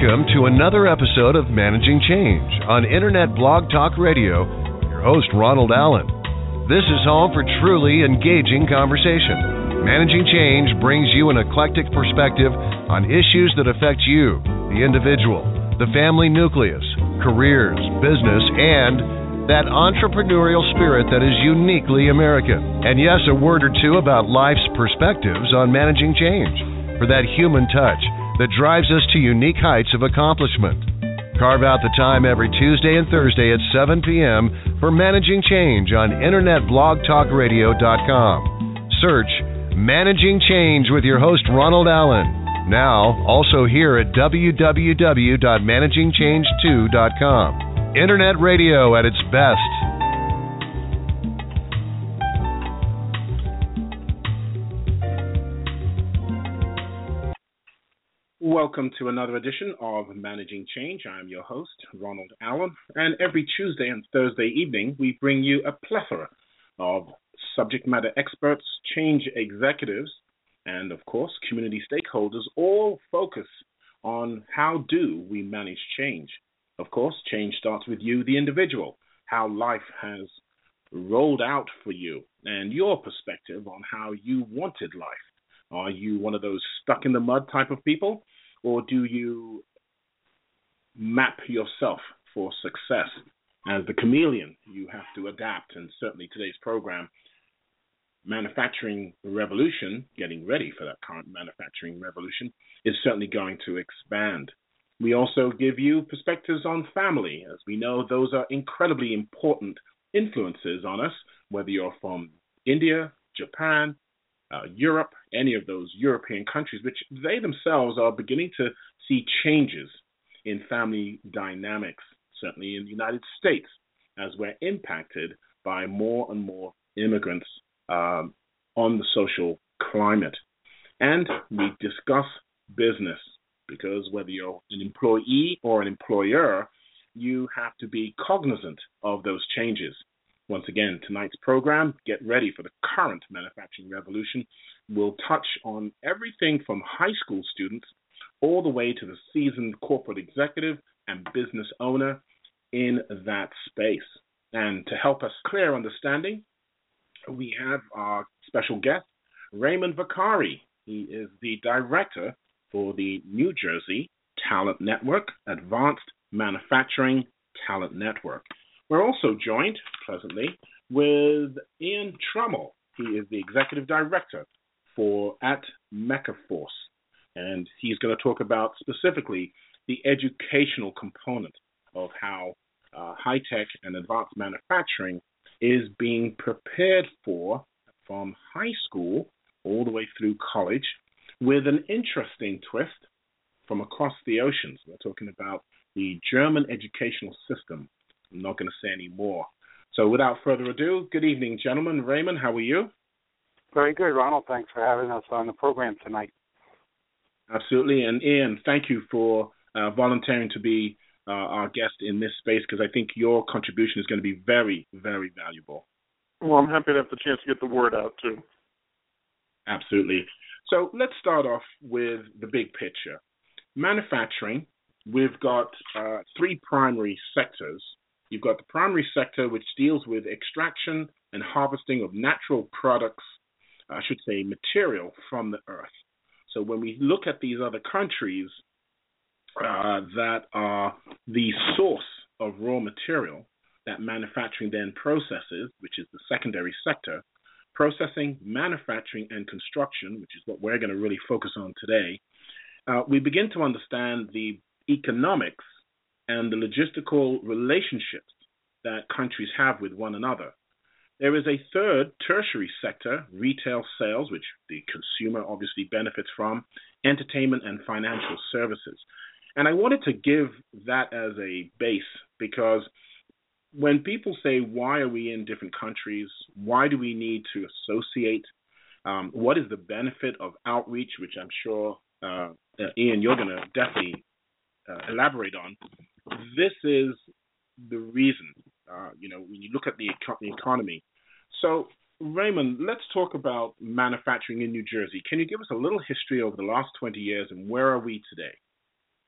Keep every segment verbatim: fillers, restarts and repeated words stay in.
Welcome to another episode of Managing Change on Internet Blog Talk Radio. Your host, Ronald Allen. This is home for truly engaging conversation. Managing Change brings you an eclectic perspective on issues that affect you, the individual, the family nucleus, careers, business, and that entrepreneurial spirit that is uniquely American. And yes, a word or two about life's perspectives on managing change for that human touch that drives us to unique heights of accomplishment. Carve out the time every Tuesday and Thursday at seven p.m. for Managing Change on internet blog talk radio dot com. Search Managing Change with your host, Ronald Allen. Now, also here at w w w dot managing change two dot com. Internet radio at its best. Welcome to another edition of Managing Change. I'm your host, Ronald Allen, and every Tuesday and Thursday evening, we bring you a plethora of subject matter experts, change executives, and of course, community stakeholders, all focus on how do we manage change. Of course, change starts with you, the individual, how life has rolled out for you, and your perspective on how you wanted life. Are you one of those stuck in the mud type of people, or do you map yourself for success? As the chameleon, you have to adapt, and certainly today's program, Manufacturing Revolution, getting ready for that current manufacturing revolution, is certainly going to expand. We also give you perspectives on family, as we know those are incredibly important influences on us, whether you're from India, Japan, Uh, Europe, any of those European countries, which they themselves are beginning to see changes in family dynamics, certainly in the United States, as we're impacted by more and more immigrants um, on the social climate. And we discuss business, because whether you're an employee or an employer, you have to be cognizant of those changes. Once again, tonight's program, get ready for the current manufacturing revolution. We'll touch on everything from high school students all the way to the seasoned corporate executive and business owner in that space. And to help us clear understanding, we have our special guest, Raymond Vicari. He is the director for the New Jersey Talent Network, Advanced Manufacturing Talent Network. We're also joined, pleasantly, with Ian Trummell. He is the executive director for at Mechaforce, and he's going to talk about specifically the educational component of how uh, high-tech and advanced manufacturing is being prepared for from high school all the way through college, with an interesting twist from across the oceans. We're talking about the German educational system. I'm not going to say any more. So without further ado, good evening, gentlemen. Raymond, how are you? Very good, Ronald. Thanks for having us on the program tonight. Absolutely. And Ian, thank you for uh, volunteering to be uh, our guest in this space, because I think your contribution is going to be very, very valuable. Well, I'm happy to have the chance to get the word out, too. Absolutely. So let's start off with the big picture. Manufacturing, we've got uh, three primary sectors. You've got the primary sector, which deals with extraction and harvesting of natural products, I should say material, from the earth. So when we look at these other countries uh, that are the source of raw material that manufacturing then processes, which is the secondary sector, processing, manufacturing, and construction, which is what we're going to really focus on today, uh, we begin to understand the economics and the logistical relationships that countries have with one another. There is a third tertiary sector, retail sales, which the consumer obviously benefits from, entertainment and financial services. And I wanted to give that as a base, because when people say, why are we in different countries? Why do we need to associate? Um, what is the benefit of outreach, which I'm sure, uh, uh, Ian, you're going to definitely uh, elaborate on. This is the reason, uh, you know, when you look at the, eco- the economy. So, Raymond, let's talk about manufacturing in New Jersey. Can you give us a little history over the last twenty years, and where are we today?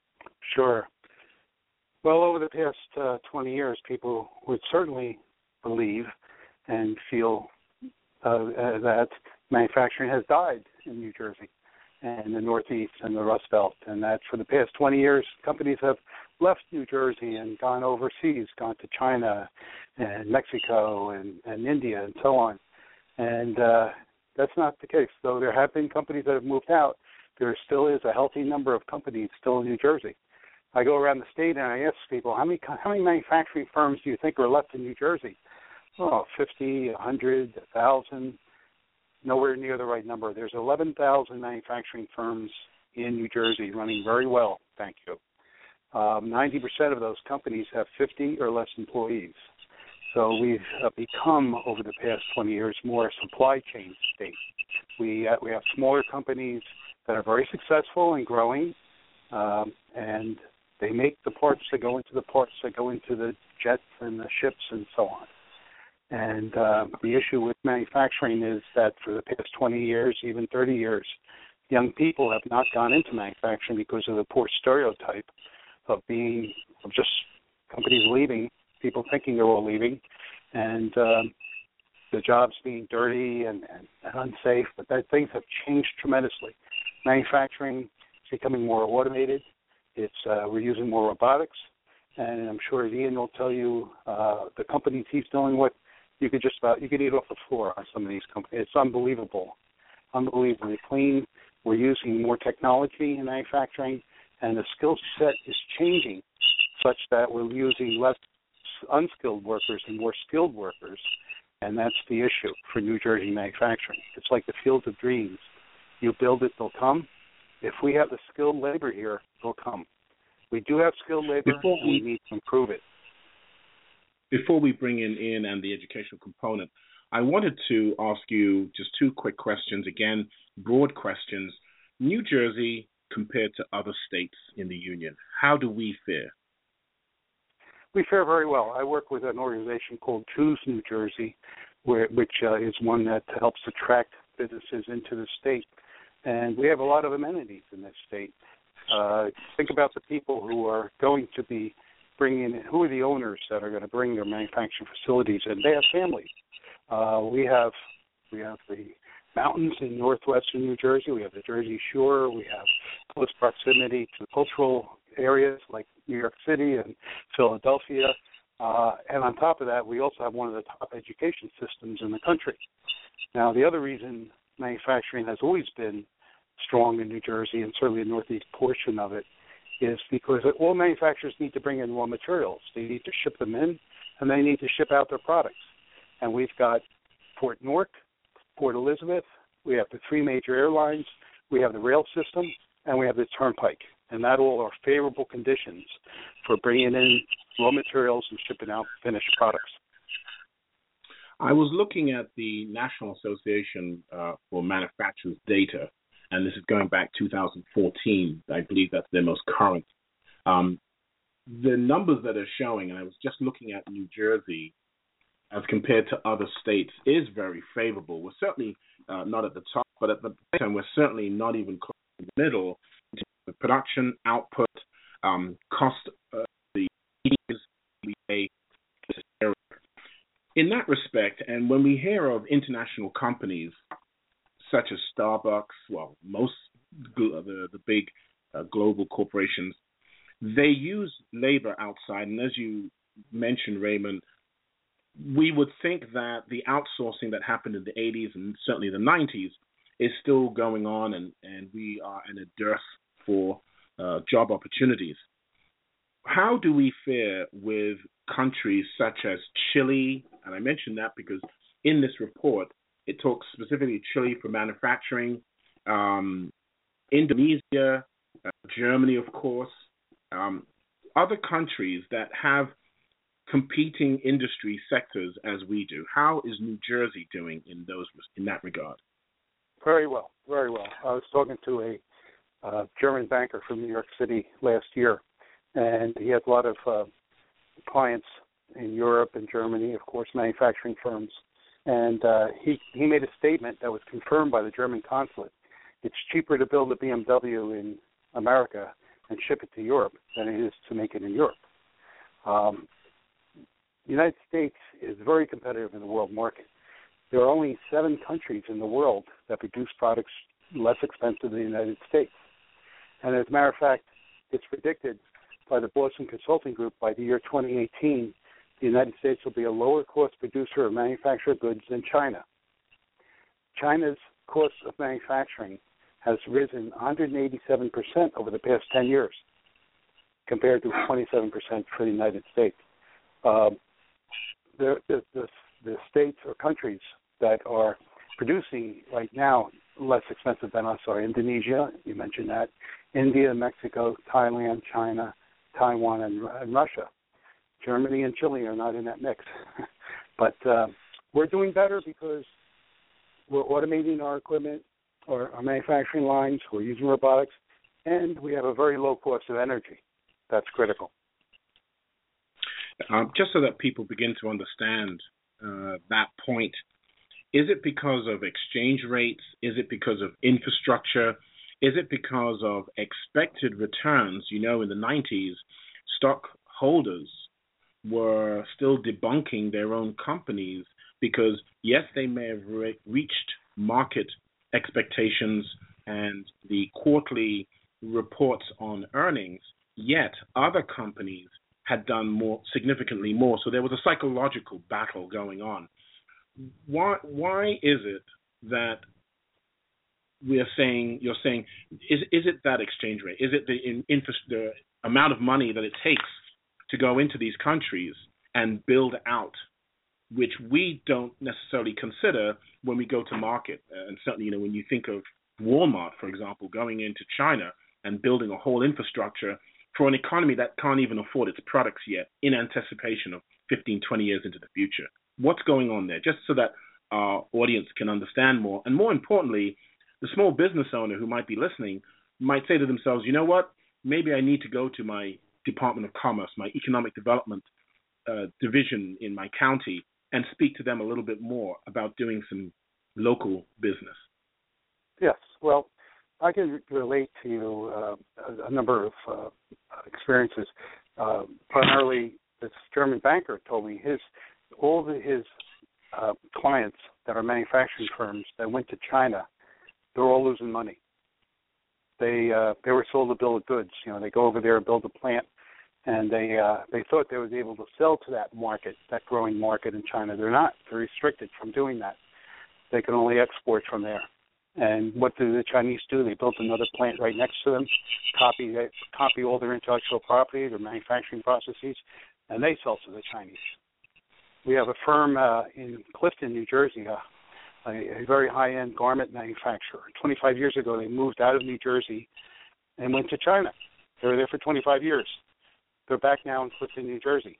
Sure. Well, over the past uh, twenty years, people would certainly believe and feel uh, that manufacturing has died in New Jersey and the Northeast and the Rust Belt, and that for the past twenty years, companies have left New Jersey and gone overseas, gone to China and Mexico and, and India and so on. And uh, that's not the case. Though there have been companies that have moved out, there still is a healthy number of companies still in New Jersey. I go around the state and I ask people, how many how many manufacturing firms do you think are left in New Jersey? Oh, fifty, a hundred, a thousand. Nowhere near the right number. There's eleven thousand manufacturing firms in New Jersey running very well, thank you. Um, ninety percent of those companies have fifty or less employees. So we've uh, become, over the past twenty years, more a supply chain state. We, uh, we have smaller companies that are very successful and growing, um, and they make the parts that go into the parts that go into the jets and the ships and so on. And uh, the issue with manufacturing is that for the past twenty years, even thirty years, young people have not gone into manufacturing because of the poor stereotype of being, of just companies leaving, people thinking they're all leaving, and um, the jobs being dirty and, and, and unsafe. But that things have changed tremendously. Manufacturing is becoming more automated. It's uh, we're using more robotics, and I'm sure Ian will tell you uh, the companies he's dealing with. You could just about you could eat off the floor on some of these companies. It's unbelievable, unbelievably clean. We're using more technology in manufacturing, and the skill set is changing such that we're using less unskilled workers and more skilled workers, and that's the issue for New Jersey manufacturing. It's like the field of dreams. You build it, they'll come. If we have the skilled labor here, they'll come. We do have skilled labor, Before and we need to improve it. Before we bring in Ian and the educational component, I wanted to ask you just two quick questions, again, broad questions. New Jersey compared to other states in the Union, how do we fare? We fare very well. I work with an organization called Choose New Jersey, where, which uh, is one that helps attract businesses into the state. And we have a lot of amenities in this state. Uh, think about the people who are going to be bringing in, who are the owners that are going to bring their manufacturing facilities in? They have families. Uh, we have we have the mountains in northwestern New Jersey. We have the Jersey Shore. We have close proximity to cultural areas like New York City and Philadelphia. Uh, and on top of that, we also have one of the top education systems in the country. Now, the other reason manufacturing has always been strong in New Jersey, and certainly the northeast portion of it, is because all manufacturers need to bring in raw materials. They need to ship them in, and they need to ship out their products. And we've got Port Newark, Port Elizabeth, we have the three major airlines, we have the rail system, and we have the turnpike. And that all are favorable conditions for bringing in raw materials and shipping out finished products. I was looking at the National Association uh, for Manufacturers data, and this is going back two thousand fourteen. I believe that's their most current. Um, the numbers that are showing, and I was just looking at New Jersey as compared to other states, is very favorable. We're certainly uh, not at the top, but at the same time, we're certainly not even close to the middle. The production, output, um, cost of the we pay. In that respect, and when we hear of international companies such as Starbucks, well, most the the big uh, global corporations, they use labor outside. And as you mentioned, Raymond, we would think that the outsourcing that happened in the eighties and certainly the nineties is still going on, and, and we are in a dearth for uh, job opportunities. How do we fare with countries such as Chile? And I mention that because in this report, it talks specifically Chile for manufacturing, um, Indonesia, uh, Germany, of course, um, other countries that have competing industry sectors as we do. How is New Jersey doing in those in that regard? Very well, very well. I was talking to a uh, German banker from New York City last year, and he has a lot of uh, clients in Europe and Germany, of course, manufacturing firms. And uh, he, he made a statement that was confirmed by the German consulate. It's cheaper to build a B M W in America and ship it to Europe than it is to make it in Europe. Um, the United States is very competitive in the world market. There are only seven countries in the world that produce products less expensive than the United States. And as a matter of fact, it's predicted by the Boston Consulting Group by the year twenty eighteen, the United States will be a lower cost producer of manufactured goods than China. China's cost of manufacturing has risen one hundred eighty-seven percent over the past ten years, compared to twenty-seven percent for the United States. Um, the, the, the, the states or countries that are producing right now less expensive than us are Indonesia, you mentioned that, India, Mexico, Thailand, China, Taiwan, and, and Russia. Germany and Chile are not in that mix. But uh, we're doing better because we're automating our equipment, or our manufacturing lines, we're using robotics, and we have a very low cost of energy. That's critical. Um, just so that people begin to understand uh, that point, is it because of exchange rates? Is it because of infrastructure? Is it because of expected returns? You know, in the nineties, stockholders were still debunking their own companies because, yes, they may have re- reached market expectations and the quarterly reports on earnings, yet other companies had done more, significantly more. So there was a psychological battle going on. Why why is it that we're saying, you're saying, is is it that exchange rate? Is it the, in, in, the amount of money that it takes to go into these countries and build out, which we don't necessarily consider when we go to market? And certainly, you know, when you think of Walmart, for example, going into China and building a whole infrastructure for an economy that can't even afford its products yet in anticipation of fifteen, twenty years into the future. What's going on there? Just so that our audience can understand more. And more importantly, the small business owner who might be listening might say to themselves, you know what, maybe I need to go to my Department of Commerce, my Economic Development uh, division in my county, and speak to them a little bit more about doing some local business. Yes, well, I can relate to you uh, a, a number of uh, experiences. Uh, primarily, this German banker told me his all the, his uh, clients that are manufacturing firms that went to China, they're all losing money. They uh, they were sold a bill of goods. You know, they go over there and build a plant, and they uh, they thought they was able to sell to that market, that growing market in China. They're not. They're restricted from doing that. They can only export from there. And what do the Chinese do? They built another plant right next to them, copy they copy all their intellectual property, their manufacturing processes, and they sell to the Chinese. We have a firm uh, in Clifton, New Jersey, uh, a, a very high-end garment manufacturer. twenty-five years ago, they moved out of New Jersey and went to China. They were there for twenty-five years. They're back now in Clifton, New Jersey.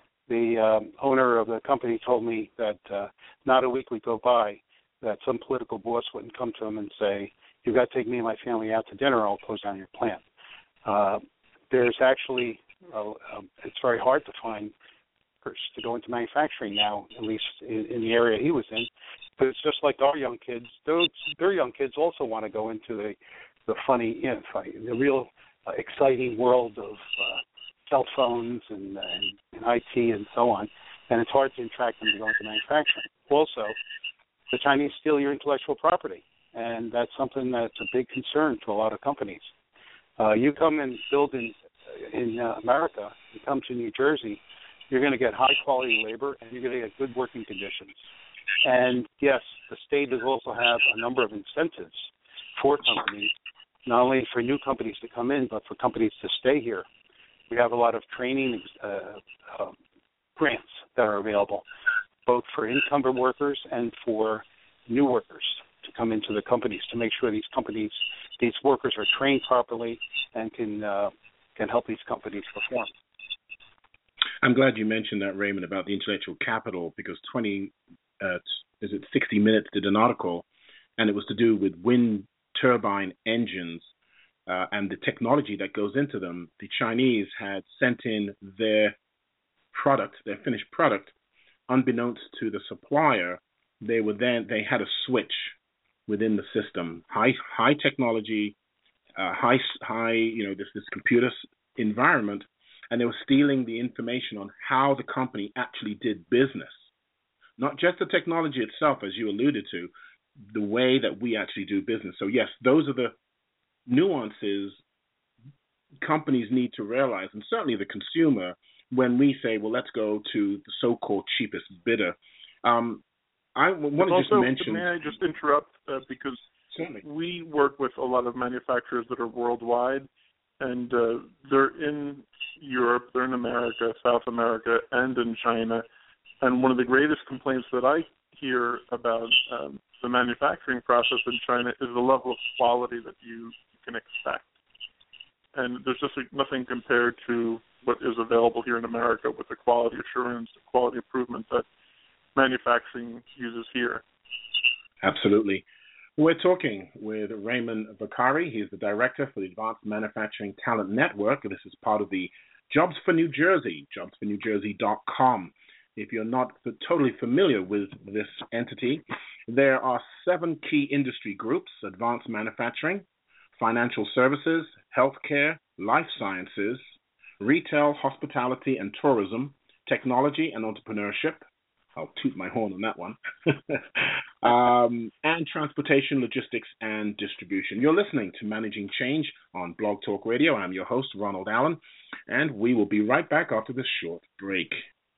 The um, owner of the company told me that uh, not a week would go by that some political boss wouldn't come to him and say, you've got to take me and my family out to dinner or I'll close down your plant. Uh, there's actually, uh, um, it's very hard to find to go into manufacturing now, at least in, in the area he was in. But it's just like our young kids. Those, their young kids also want to go into the, the funny, you know, funny, the real uh, exciting world of uh, cell phones and, uh, and, and I T and so on. And it's hard to attract them to go into manufacturing. Also, the Chinese steal your intellectual property, and that's something that's a big concern to a lot of companies. Uh, you come and build in in uh, America, you come to New Jersey, you're going to get high-quality labor, and you're going to get good working conditions. And, yes, the state does also have a number of incentives for companies, not only for new companies to come in, but for companies to stay here. We have a lot of training uh, uh, grants that are available, both for incumbent workers and for new workers to come into the companies to make sure these companies, these workers are trained properly and can uh, can help these companies perform. I'm glad you mentioned that, Raymond, about the intellectual capital, because twenty, uh, is it sixty Minutes did an article, and it was to do with wind turbine engines uh, and the technology that goes into them. The Chinese had sent in their product, their finished product, unbeknownst to the supplier. They were then they had a switch within the system, high high technology, uh, high, high, you know, this this computer environment, and they were stealing the information on how the company actually did business, not just the technology itself, as you alluded to, the way that we actually do business. So yes, those are the nuances companies need to realize, and certainly the consumer, when we say, well, let's go to the so-called cheapest bidder. Um, I want to just also, mention... May I just interrupt? Uh, because certainly. We work with a lot of manufacturers that are worldwide, and uh, they're in Europe, they're in America, South America, and in China. And one of the greatest complaints that I hear about um, the manufacturing process in China is the level of quality that you can expect. And there's just nothing compared to what is available here in America with the quality assurance, the quality improvement that manufacturing uses here. Absolutely. We're talking with Raymond Vakari. He's the director for the Advanced Manufacturing Talent Network. This is part of the Jobs for New Jersey, jobs for new jersey dot com. If you're not totally familiar with this entity, there are seven key industry groups: advanced manufacturing, financial services, healthcare, life sciences, retail, hospitality and tourism, technology and entrepreneurship. I'll toot my horn on that one. um, and transportation, logistics, and distribution. You're listening to Managing Change on Blog Talk Radio. I'm your host, Ronald Allen, and we will be right back after this short break.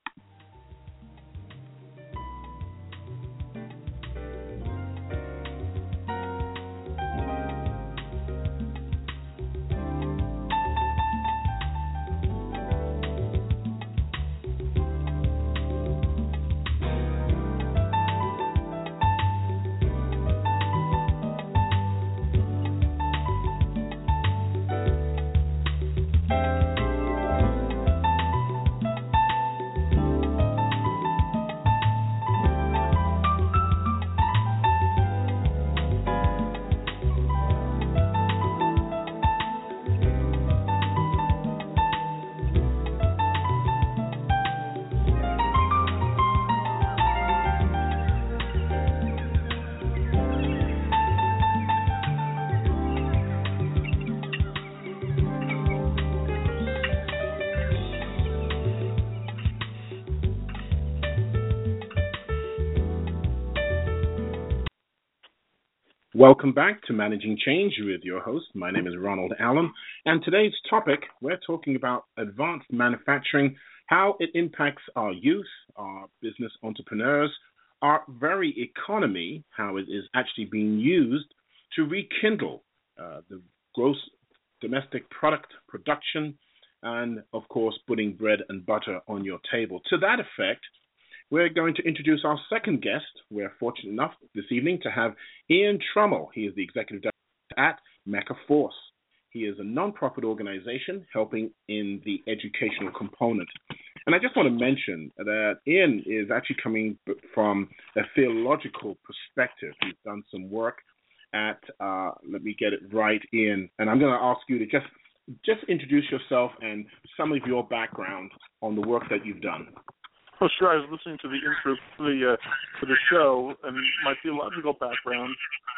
Welcome back to Managing Change with your host. My name is Ronald Allen, and today's topic, we're talking about advanced manufacturing, how it impacts our youth, our business entrepreneurs, our very economy, how it is actually being used to rekindle uh, the gross domestic product production, and of course, putting bread and butter on your table. To that effect, we're going to introduce our second guest. We're fortunate enough this evening to have Ian Trummell. He is the executive director at Mecca Force. He is a nonprofit organization helping in the educational component. And I just want to mention that Ian is actually coming from a theological perspective. He's done some work at, uh, let me get it right, Ian. And I'm going to ask you to just, just introduce yourself and some of your background on the work that you've done. Oh, sure. I was listening to the intro to the, uh, to the show, and my theological background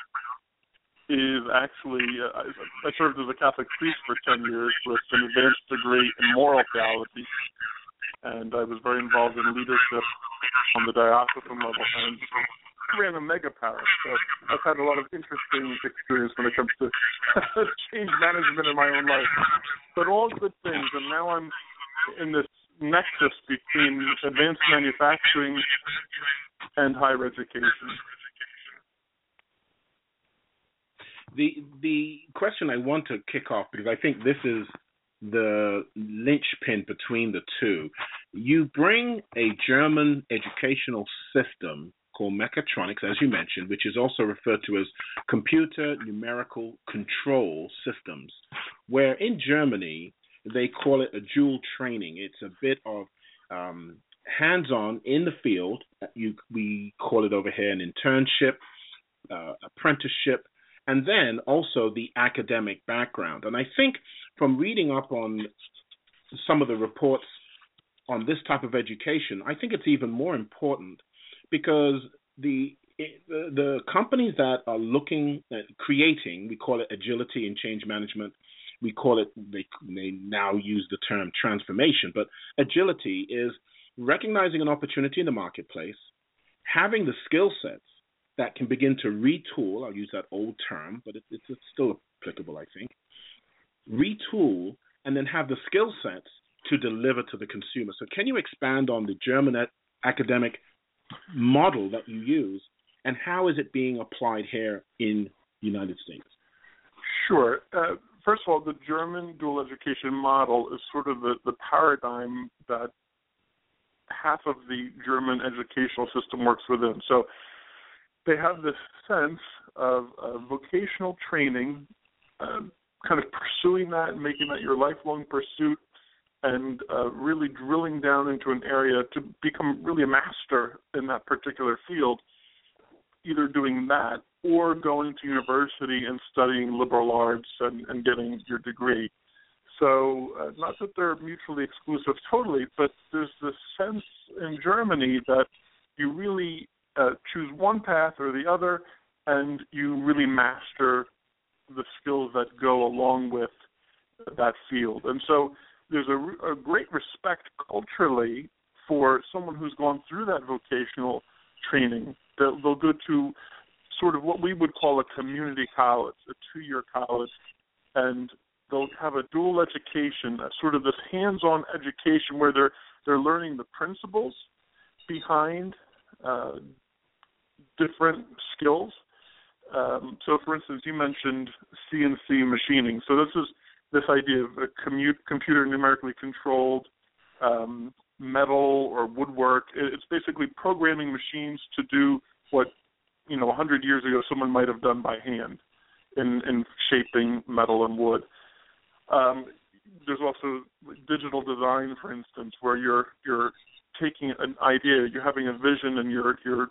is actually, uh, I, I served as a Catholic priest for ten years with an advanced degree in moral theology, and I was very involved in leadership on the diocesan level, and ran a mega parish, so I've had a lot of interesting experience when it comes to change management in my own life. But all good things, and now I'm in this nexus between advanced manufacturing and higher education. The the question I want to kick off, because I think this is the linchpin between the two. You bring a German educational system called Mechatronics, as you mentioned, which is also referred to as computer numerical control systems, where in Germany they call it a dual training. It's a bit of um, hands-on in the field. You, we call it over here an internship, uh, apprenticeship, and then also the academic background. And I think from reading up on some of the reports on this type of education, I think it's even more important because the it, the, the companies that are looking at creating, we call it agility and change management. We call it, they, they now use the term transformation, but agility is recognizing an opportunity in the marketplace, having the skill sets that can begin to retool. I'll use that old term, but it, it's, it's still applicable, I think. Retool and then have the skill sets to deliver to the consumer. So can you expand on the German academic model that you use, and how is it being applied here in the United States? Sure. Uh, first of all, the German dual education model is sort of the, the paradigm that half of the German educational system works within. So they have this sense of uh, vocational training, uh, kind of pursuing that and making that your lifelong pursuit, and uh, really drilling down into an area to become really a master in that particular field, either doing that or going to university and studying liberal arts and, and getting your degree. So uh, not that they're mutually exclusive totally, but there's this sense in Germany that you really uh, choose one path or the other, and you really master the skills that go along with that field. And so there's a, a great respect culturally for someone who's gone through that vocational training. They'll, they'll go to sort of what we would call a community college, a two-year college, and they'll have a dual education, a sort of this hands-on education where they're they're learning the principles behind uh, different skills. Um, so, for instance, you mentioned C N C machining. So this is this idea of a commute, computer numerically controlled um, metal or woodwork. It's basically programming machines to do what, you know, one hundred years ago someone might have done by hand in, in shaping metal and wood. Um, there's also digital design, for instance, where you're you're taking an idea, you're having a vision, and you're you're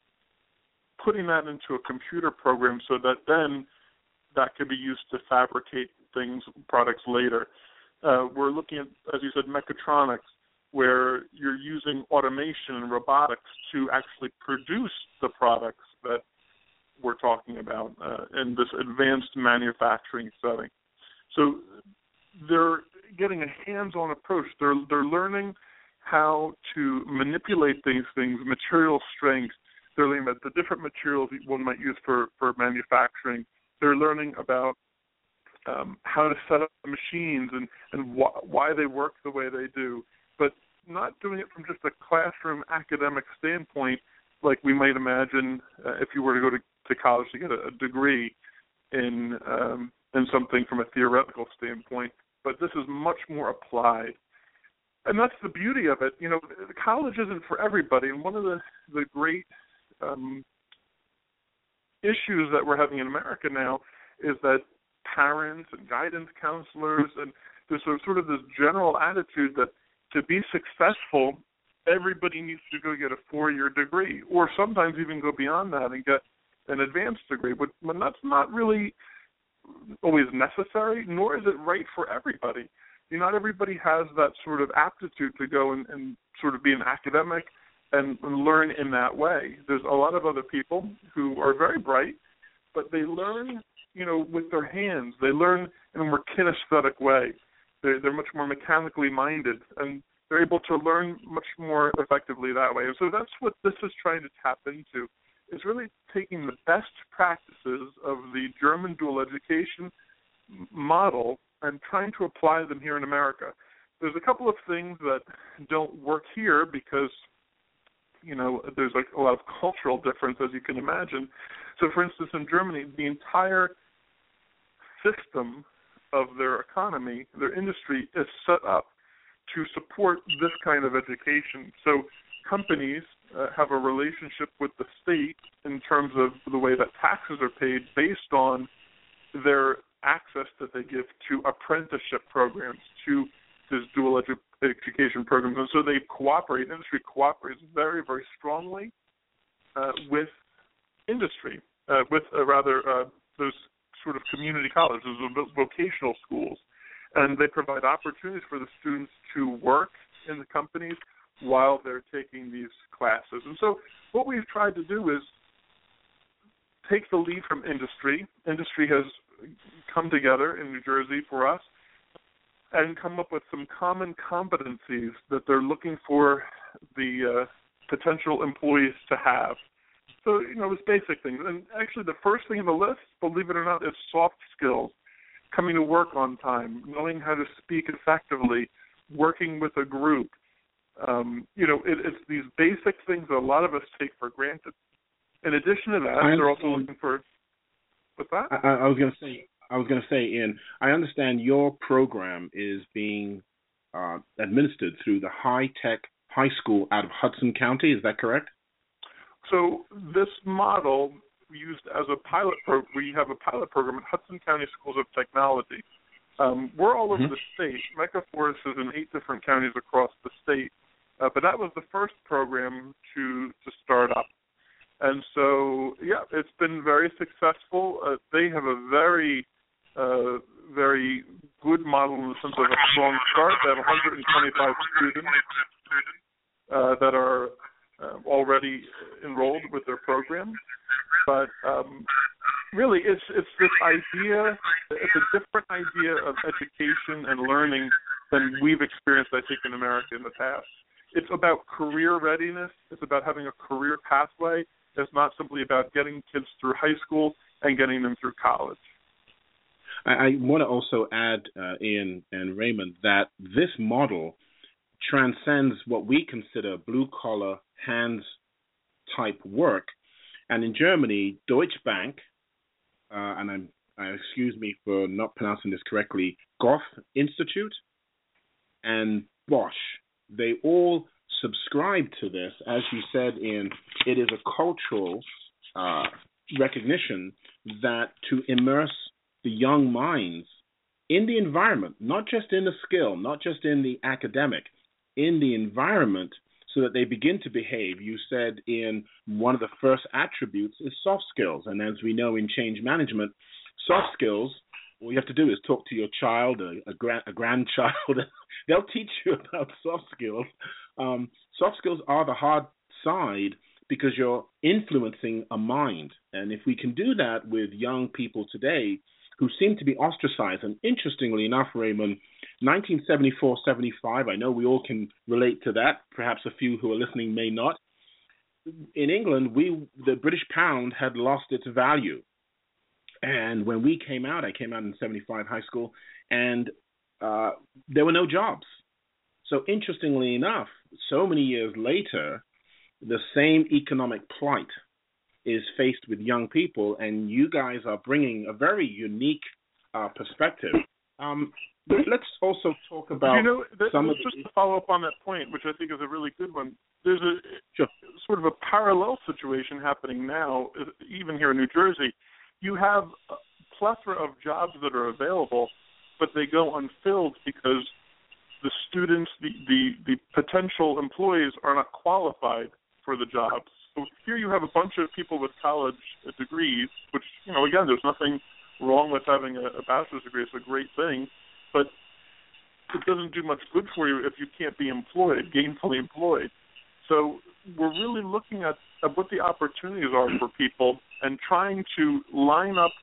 putting that into a computer program so that then that could be used to fabricate things, products later. Uh, we're looking at, as you said, mechatronics, where you're using automation and robotics to actually produce the products that we're talking about uh, in this advanced manufacturing setting. So they're getting a hands-on approach. They're they're learning how to manipulate these things, material strength. They're learning about the different materials one might use for, for manufacturing. They're learning about um, how to set up the machines and, and wh- why they work the way they do, but not doing it from just a classroom academic standpoint like we might imagine uh, if you were to go to, to college to get a, a degree in um, in something from a theoretical standpoint, but this is much more applied. And that's the beauty of it. You know, college isn't for everybody, and one of the, the great um, issues that we're having in America now is that parents and guidance counselors, and there's sort of this general attitude that to be successful, everybody needs to go get a four-year degree, or sometimes even go beyond that and get an advanced degree. But when that's not really always necessary, nor is it right for everybody. You know, not everybody has that sort of aptitude to go and, and sort of be an academic and, and learn in that way. There's a lot of other people who are very bright, but they learn, you know, with their hands. They learn in a more kinesthetic way. They're, they're much more mechanically minded, and they're able to learn much more effectively that way. And so that's what this is trying to tap into, is really taking the best practices of the German dual education model and trying to apply them here in America. There's a couple of things that don't work here because, you know, there's like a lot of cultural difference, as you can imagine. So, for instance, in Germany, the entire system of their economy, their industry, is set up to support this kind of education. So companies uh, have a relationship with the state in terms of the way that taxes are paid based on their access that they give to apprenticeship programs, to this dual edu- education programs. And so they cooperate, industry cooperates very, very strongly uh, with industry, uh, with uh, rather uh, those sort of community colleges, those vocational schools. And they provide opportunities for the students to work in the companies while they're taking these classes. And so what we've tried to do is take the lead from industry. Industry has come together in New Jersey for us and come up with some common competencies that they're looking for the uh, potential employees to have. So, you know, it's basic things. And actually the first thing on the list, believe it or not, is soft skills. Coming to work on time, knowing how to speak effectively, working with a group. Um, you know, it, it's these basic things that a lot of us take for granted. In addition to that, they're also looking for, what's that? I, I was going to say, I was going to say, Ian, I understand your program is being uh, administered through the High Tech High School out of Hudson County. Is that correct? So this model used as a pilot program, we have a pilot program at Hudson County Schools of Technology. Um, we're all over mm-hmm. the state. Megaforce is in eight different counties across the state, uh, but that was the first program to to start up. And so, yeah, it's been very successful. Uh, they have a very, uh, very good model in the sense of a strong start. They have one hundred twenty-five students uh, that are uh, already enrolled with their program. But um, really, it's it's this idea, it's a different idea of education and learning than we've experienced, I think, in America in the past. It's about career readiness. It's about having a career pathway. It's not simply about getting kids through high school and getting them through college. I, I want to also add, uh, Ian and Raymond, that this model transcends what we consider blue-collar, hands-type work. And in Germany, Deutsche Bank, uh, and I'm, uh, excuse me for not pronouncing this correctly, Goethe Institute, and Bosch, they all subscribe to this. As you said, Ian, it is a cultural uh, recognition that to immerse the young minds in the environment, not just in the skill, not just in the academic, in the environment, so that they begin to behave. You said in one of the first attributes is soft skills. And as we know in change management, soft skills, all you have to do is talk to your child, a, a, grand, a grandchild. They'll teach you about soft skills. Um, soft skills are the hard side because you're influencing a mind. And if we can do that with young people today who seem to be ostracized, and interestingly enough, Raymond, nineteen seventy-four seventy-five, I know we all can relate to that. Perhaps a few who are listening may not. In England, we the British pound had lost its value. And when we came out, I came out in seventy-five high school, and uh, there were no jobs. So interestingly enough, so many years later, the same economic plight is faced with young people, and you guys are bringing a very unique uh, perspective. Um, but let's also talk about you know, that, some of just the... to follow up on that point, which I think is a really good one. There's a sure. sort of a parallel situation happening now, even here in New Jersey. You have a plethora of jobs that are available, but they go unfilled because the students, the, the, the potential employees are not qualified for the jobs. So here you have a bunch of people with college degrees, which, you know, again, there's nothing wrong with having a, a bachelor's degree. It's a great thing, but it doesn't do much good for you if you can't be employed, gainfully employed. So we're really looking at, at what the opportunities are for people and trying to line up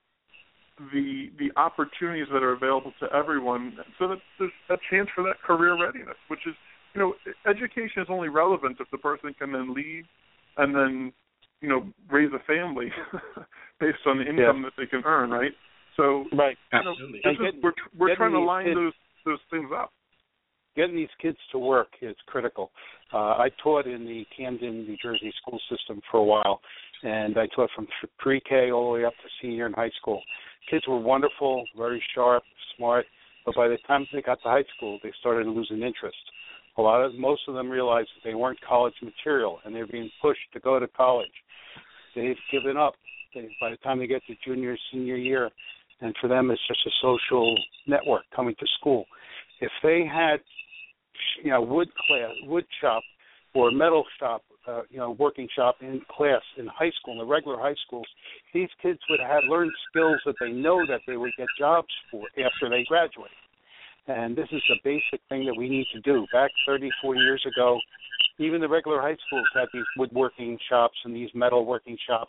the the opportunities that are available to everyone so that there's a chance for that career readiness, which is, you know, education is only relevant if the person can then leave and then, you know, raise a family based on the income yeah. that they can earn, right? So, right. You know, this get, is, we're we're trying to line kids, those those things up. Getting these kids to work is critical. Uh, I taught in the Camden, New Jersey school system for a while, and I taught from pre-K all the way up to senior in high school. Kids were wonderful, very sharp, smart, but by the time they got to high school, they started losing interest. A lot of most of them realized that they weren't college material, and they were being pushed to go to college. They've given up. They, by the time they get to junior, senior year, and for them, it's just a social network coming to school. If they had, you know, wood class, wood shop, or metal shop, uh, you know, working shop in class in high school, in the regular high schools, these kids would have learned skills that they know that they would get jobs for after they graduate. And this is the basic thing that we need to do. Back thirty, forty years ago, even the regular high schools had these woodworking shops and these metal working shops,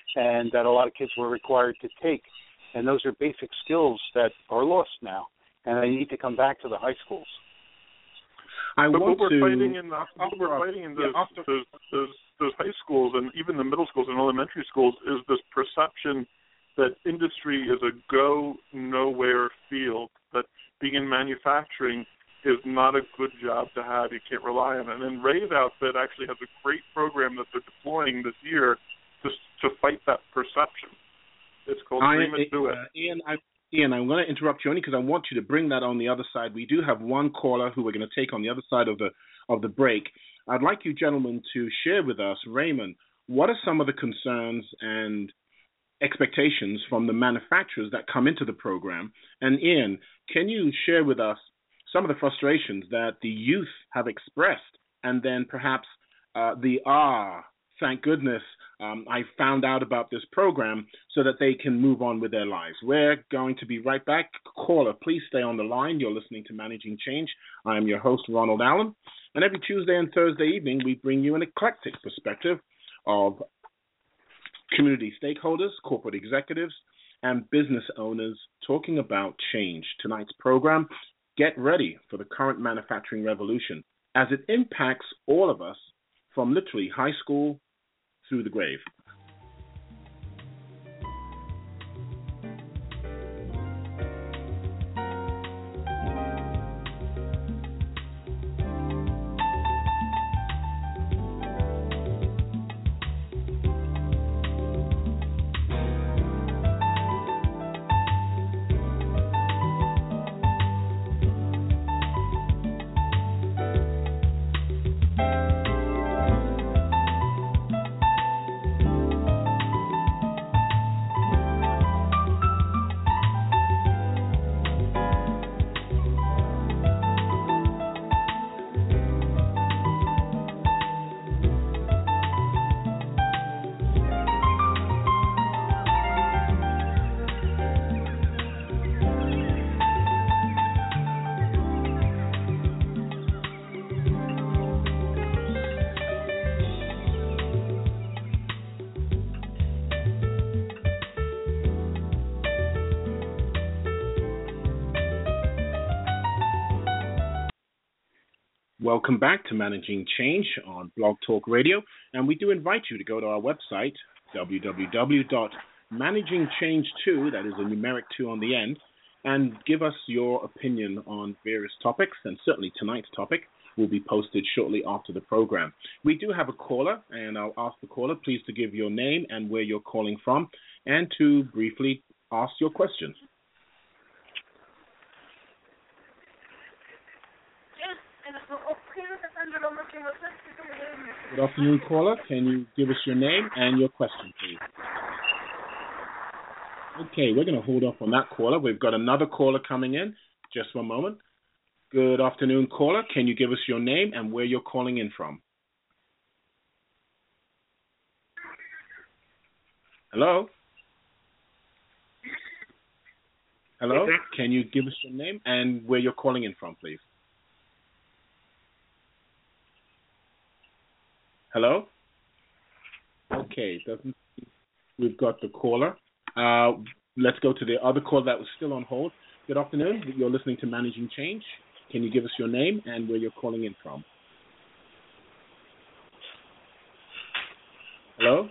and that a lot of kids were required to take. And those are basic skills that are lost now, and they need to come back to the high schools. I but want what we're to, fighting in the, what we're fighting in those, yeah, after, those, those, those high schools and even the middle schools and elementary schools is this perception that industry is a go-nowhere field, that being in manufacturing is not a good job to have. You can't rely on it. And then Ray's outfit actually has a great program that they're deploying this year to, to fight that perception. It's called I, Dream It, Do It. Uh, Ian, I, Ian, I'm going to interrupt you only because I want you to bring that on the other side. We do have one caller who we're going to take on the other side of the of the break. I'd like you gentlemen to share with us, Raymond, what are some of the concerns and expectations from the manufacturers that come into the program? And Ian, can you share with us some of the frustrations that the youth have expressed, and then perhaps uh, the ah, thank goodness um, I found out about this program, so that they can move on with their lives. We're going to be right back. Caller, please stay on the line. You're listening to Managing Change. I am your host, Ronald Allen. And every Tuesday and Thursday evening, we bring you an eclectic perspective of community stakeholders, corporate executives, and business owners talking about change. Tonight's program, get ready for the current manufacturing revolution as it impacts all of us from literally high school through the grave. Welcome back to Managing Change on Blog Talk Radio, and we do invite you to go to our website, w w w dot managing change two, that is a numeric two on the end, and give us your opinion on various topics, and certainly tonight's topic will be posted shortly after the program. We do have a caller, and I'll ask the caller please to give your name and where you're calling from, and to briefly ask your question. Good afternoon, caller. Can you give us your name and your question, please? Okay, we're going to hold off on that caller. We've got another caller coming in. Just one moment. Good afternoon, caller. Can you give us your name and where you're calling in from? Hello? Hello? Can you give us your name and where you're calling in from, please? Hello? Okay, doesn't we've got the caller. Uh, let's go to the other caller that was still on hold. Good afternoon. You're listening to Managing Change. Can you give us your name and where you're calling in from? Hello?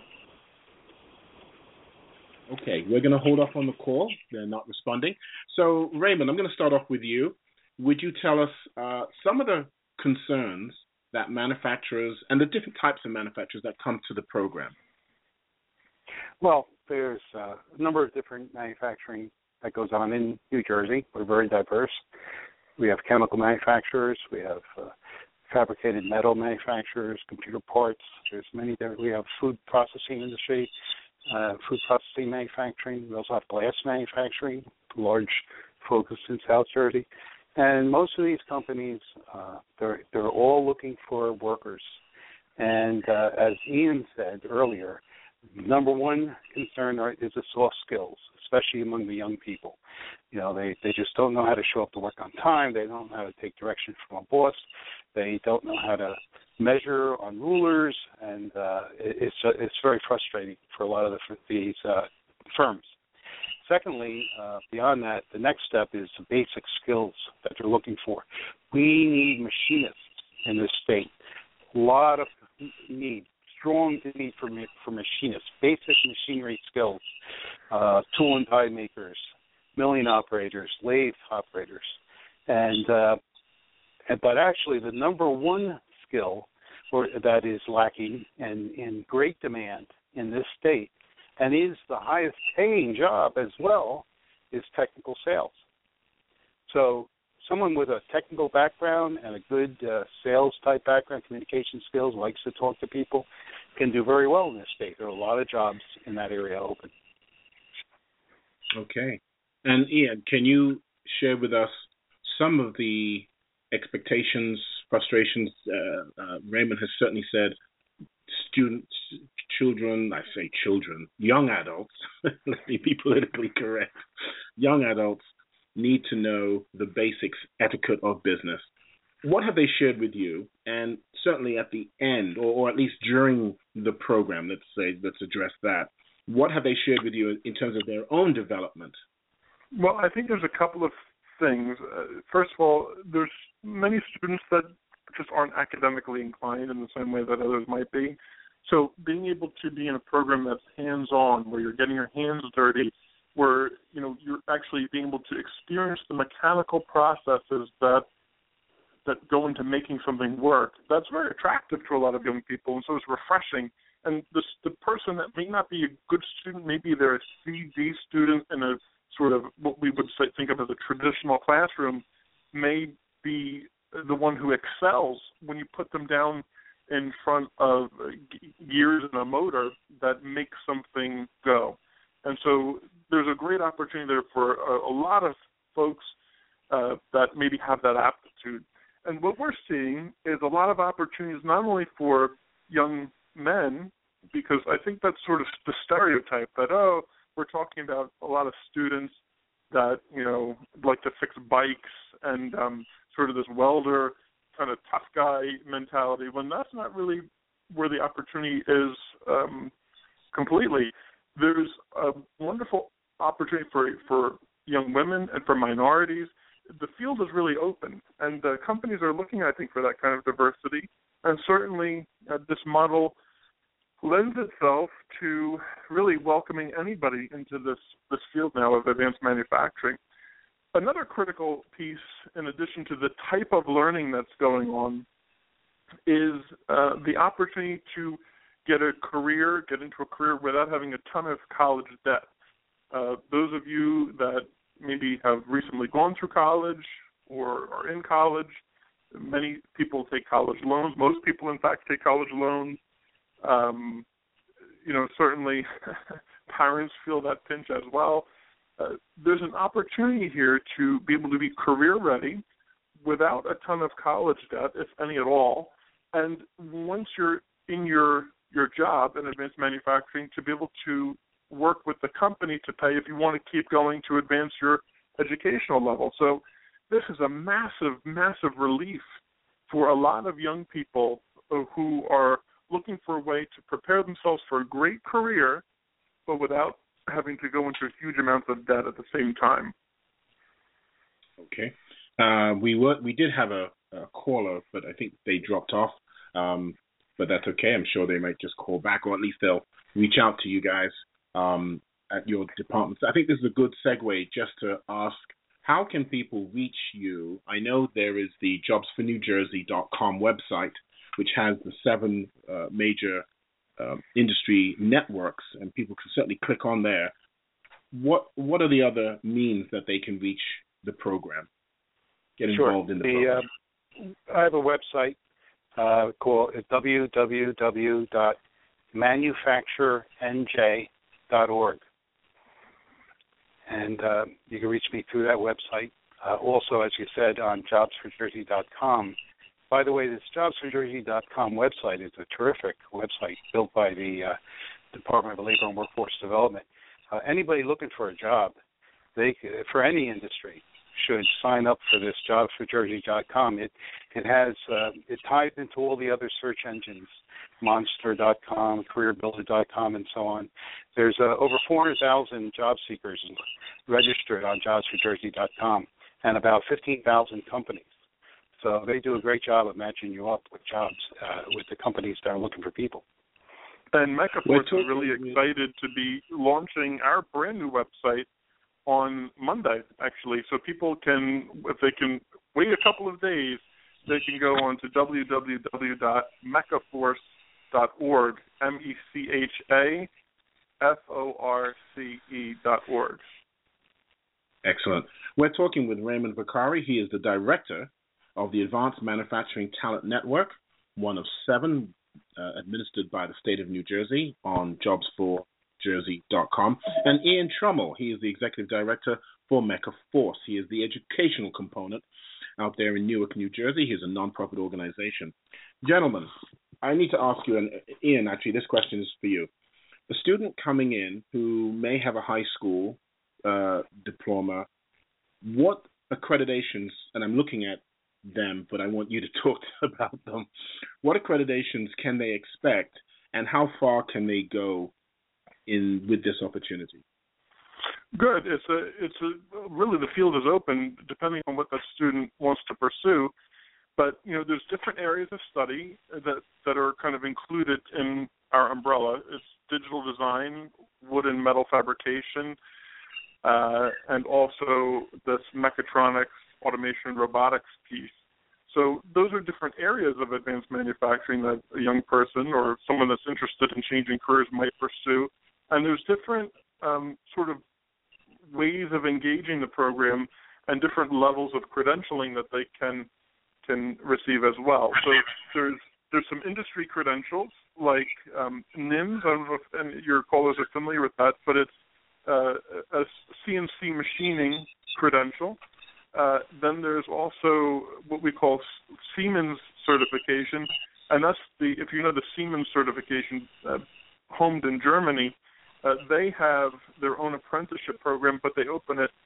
Okay, we're going to hold off on the call. They're not responding. So, Raymond, I'm going to start off with you. Would you tell us uh, some of the concerns that manufacturers and the different types of manufacturers that come to the program? Well, there's uh, a number of different manufacturing that goes on in New Jersey. We're very diverse. We have chemical manufacturers. We have uh, fabricated metal manufacturers, computer parts. There's many different. We have food processing industry, uh, food processing manufacturing. We also have glass manufacturing, large focus in South Jersey. And most of these companies, uh, they're they're all looking for workers. And uh, as Ian said earlier, number one concern are, is the soft skills. especially among the young people. You know, they, they just don't know how to show up to work on time. They don't know how to take direction from a boss. They don't know how to measure on rulers, and uh, it, it's uh, it's very frustrating for a lot of the, these uh, firms. Secondly, uh, beyond that, the next step is the basic skills that they're looking for. We need machinists in this state. A lot of need, strong need for for machinists, basic machinery skills, uh, tool and die makers, milling operators, lathe operators, and uh, but actually the number one skill or, that is lacking and in great demand in this state, and is the highest paying job as well, is technical sales. So someone with a technical background and a good uh, sales type background, communication skills, likes to talk to people, can do very well in this state. There are a lot of jobs in that area open. Okay. And Ian, can you share with us some of the expectations, frustrations? Uh, uh, Raymond has certainly said students, children, I say children, young adults, let me be politically correct, young adults need to know the basics, etiquette of business. What have they shared with you? And certainly at the end, or, or at least during the program, let's say, let's address that. What have they shared with you in terms of their own development? Well, I think there's a couple of things. Uh, first of all, there's many students that just aren't academically inclined in the same way that others might be. So being able to be in a program that's hands-on, where you're getting your hands dirty, where you know you're actually being able to experience the mechanical processes that that go into making something work, that's very attractive to a lot of young people, and so it's refreshing. And this, the person that may not be a good student, maybe they're a C D student in a sort of what we would say, think of as a traditional classroom, may be the one who excels when you put them down in front of gears in a motor that make something go. And so there's a great opportunity there for a, a lot of folks uh, that maybe have that aptitude. And what we're seeing is a lot of opportunities not only for young men, because I think that's sort of the stereotype that, oh, we're talking about a lot of students that, you know, like to fix bikes and um, sort of this welder kind of tough guy mentality, when that's not really where the opportunity is um, completely. There's a wonderful opportunity for for young women and for minorities. The field is really open, and uh, companies are looking, I think, for that kind of diversity. And certainly uh, this model lends itself to really welcoming anybody into this, this field now of advanced manufacturing. Another critical piece, in addition to the type of learning that's going on, is uh, the opportunity to get a career, get into a career without having a ton of college debt. Uh, those of you that maybe have recently gone through college or are in college, many people take college loans. Most people, in fact, take college loans. Um, you know, certainly parents feel that pinch as well. Uh, there's an opportunity here to be able to be career ready without a ton of college debt, if any at all. And once you're in your your job in advanced manufacturing, to be able to work with the company to pay if you want to keep going to advance your educational level. So this is a massive, massive relief for a lot of young people who are looking for a way to prepare themselves for a great career, but without having to go into huge amounts of debt at the same time. Okay. Uh, we were we did have a, a caller, but I think they dropped off. Um, but that's okay. I'm sure they might just call back, or at least they'll reach out to you guys um, at your departments. I think this is a good segue just to ask, how can people reach you? I know there is the jobs for new jersey dot com website, which has the seven uh, major uh, industry networks, and people can certainly click on there. What what are the other means that they can reach the program, get involved sure. in the, the program? Uh, I have a website uh, called w w w dot manufacture n j dot org, and uh, you can reach me through that website. Uh, also, as you said, on jobs for jersey dot com. By the way, this jobs for jersey dot com website is a terrific website built by the uh, Department of Labor and Workforce Development. uh, anybody looking for a job, they for any industry should sign up for this jobs for jersey dot com. It it has uh, it ties into all the other search engines, monster dot com, career builder dot com, and so on. There's uh, over four hundred thousand job seekers registered on jobs for jersey dot com and about fifteen thousand companies. So they do a great job of matching you up with jobs uh, with the companies that are looking for people. And Megaforce is really excited to be launching our brand new website on Monday, actually. So people can, if they can wait a couple of days, they can go on to w w w dot mechaforce dot org, M E C H A F O R C E dot org. Excellent. We're talking with Raymond Vicari. He is the director of the Advanced Manufacturing Talent Network, one of seven uh, administered by the state of New Jersey on jobs for jersey dot com. And Ian Trummell, he is the executive director for Megaforce. He is the educational component out there in Newark, New Jersey. He is a nonprofit organization. Gentlemen, I need to ask you, and Ian, actually, this question is for you. A student coming in who may have a high school uh, diploma, what accreditations, and I'm looking at them, but I want you to talk about them. What accreditations can they expect, and how far can they go in with this opportunity? Good. It's a, it's a, really the field is open depending on what the student wants to pursue. But you know, there's different areas of study that that are kind of included in our umbrella. It's digital design, wood and metal fabrication, uh, and also this mechatronics, automation, robotics piece. So those are different areas of advanced manufacturing that a young person or someone that's interested in changing careers might pursue. And there's different um, sort of ways of engaging the program and different levels of credentialing that they can can receive as well. So there's there's some industry credentials like um, N I M S. I don't know if any of your callers are familiar with that, but it's uh, a C N C machining credential. Uh, then there's also what we call Siemens certification, and that's the, if you know the Siemens certification, uh, homed in Germany, uh, they have their own apprenticeship program, but they open it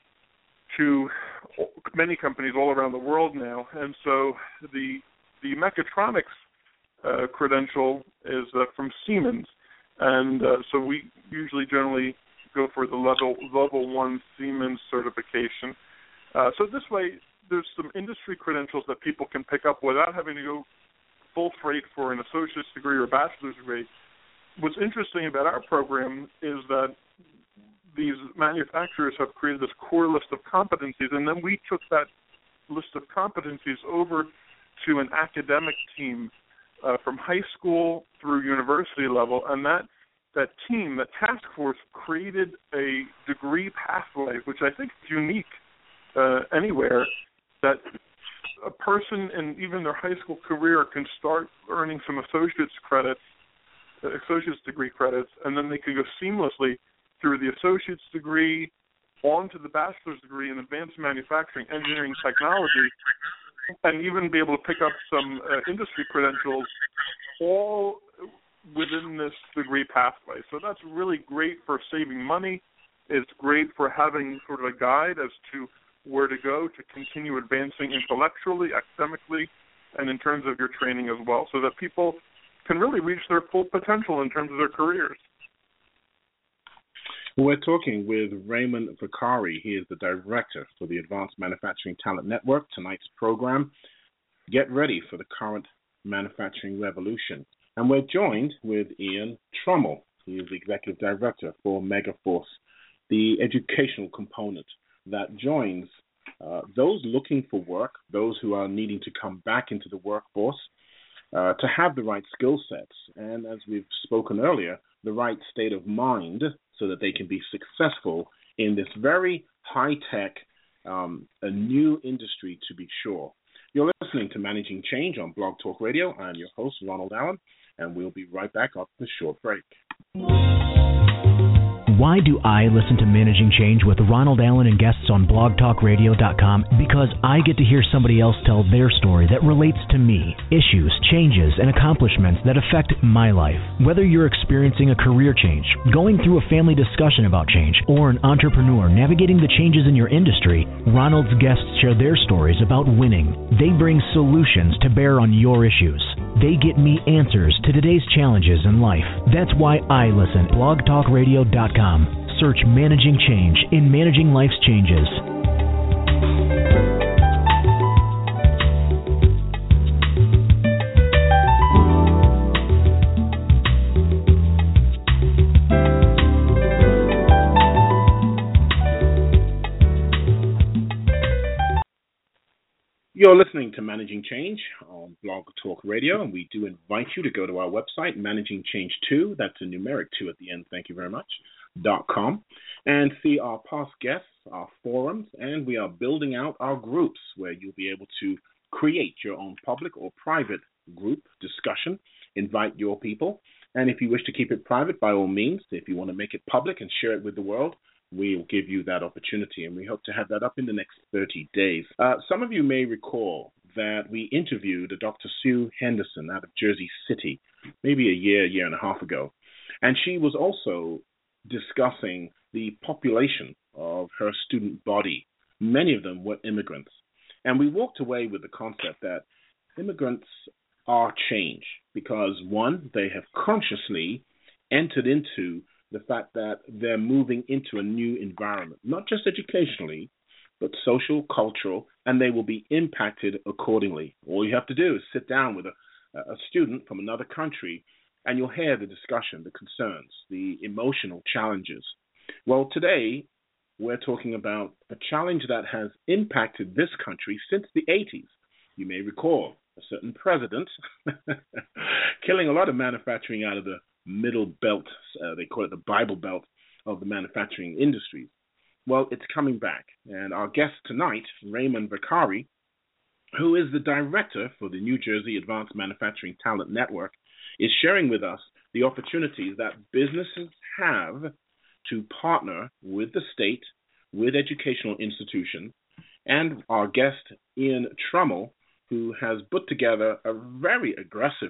to many companies all around the world now. And so the the mechatronics uh, credential is uh, from Siemens, and uh, so we usually generally go for the level level one Siemens certification. Uh, so this way, there's some industry credentials that people can pick up without having to go full freight for an associate's degree or bachelor's degree. What's interesting about our program is that these manufacturers have created this core list of competencies, and then we took that list of competencies over to an academic team uh, from high school through university level, and that that team, that task force, created a degree pathway, which I think is unique uh, anywhere, that a person in even their high school career can start earning some associate's credits, uh, associate's degree credits, and then they can go seamlessly through the associate's degree on to the bachelor's degree in advanced manufacturing, engineering, technology, and even be able to pick up some uh, industry credentials all within this degree pathway. So that's really great for saving money. It's great for having sort of a guide as to where to go to continue advancing intellectually, academically, and in terms of your training as well, so that people can really reach their full potential in terms of their careers. We're talking with Raymond Vicari. He is the director for the Advanced Manufacturing Talent Network. Tonight's program, Get Ready for the Current Manufacturing Revolution. And we're joined with Ian Trummell. He is the executive director for Megaforce, the educational component that joins uh, those looking for work, those who are needing to come back into the workforce, uh, to have the right skill sets, and as we've spoken earlier, the right state of mind so that they can be successful in this very high-tech, um, a new industry to be sure. You're listening to Managing Change on Blog Talk Radio. I'm your host, Ronald Allen, and we'll be right back after the short break. Why do I listen to Managing Change with Ronald Allen and guests on blog talk radio dot com? Because I get to hear somebody else tell their story that relates to me, issues, changes, and accomplishments that affect my life. Whether you're experiencing a career change, going through a family discussion about change, or an entrepreneur navigating the changes in your industry, Ronald's guests share their stories about winning. They bring solutions to bear on your issues. They get me answers to today's challenges in life. That's why I listen. blog talk radio dot com. Search Managing Change in Managing Life's Changes. You're listening to Managing Change on Blog Talk Radio, and we do invite you to go to our website, Managing Change two, that's a numeric two at the end, thank you very much, dot com, and see our past guests, our forums, and we are building out our groups where you'll be able to create your own public or private group discussion, invite your people, and if you wish to keep it private, by all means, if you want to make it public and share it with the world, we will give you that opportunity, and we hope to have that up in the next thirty days. Uh, some of you may recall that we interviewed a Doctor Sue Henderson out of Jersey City, maybe a year, year and a half ago, and she was also discussing the population of her student body. Many of them were immigrants, and we walked away with the concept that immigrants are change because, one, they have consciously entered into the fact that they're moving into a new environment, not just educationally, but social, cultural, and they will be impacted accordingly. All you have to do is sit down with a, a student from another country, and you'll hear the discussion, the concerns, the emotional challenges. Well, today, we're talking about a challenge that has impacted this country since the eighties. You may recall a certain president killing a lot of manufacturing out of the middle belt, uh, they call it the Bible Belt of the manufacturing industries. Well, it's coming back. And our guest tonight, Raymond Vicari, who is the director for the New Jersey Advanced Manufacturing Talent Network, is sharing with us the opportunities that businesses have to partner with the state, with educational institutions, and our guest, Ian Trummell, who has put together a very aggressive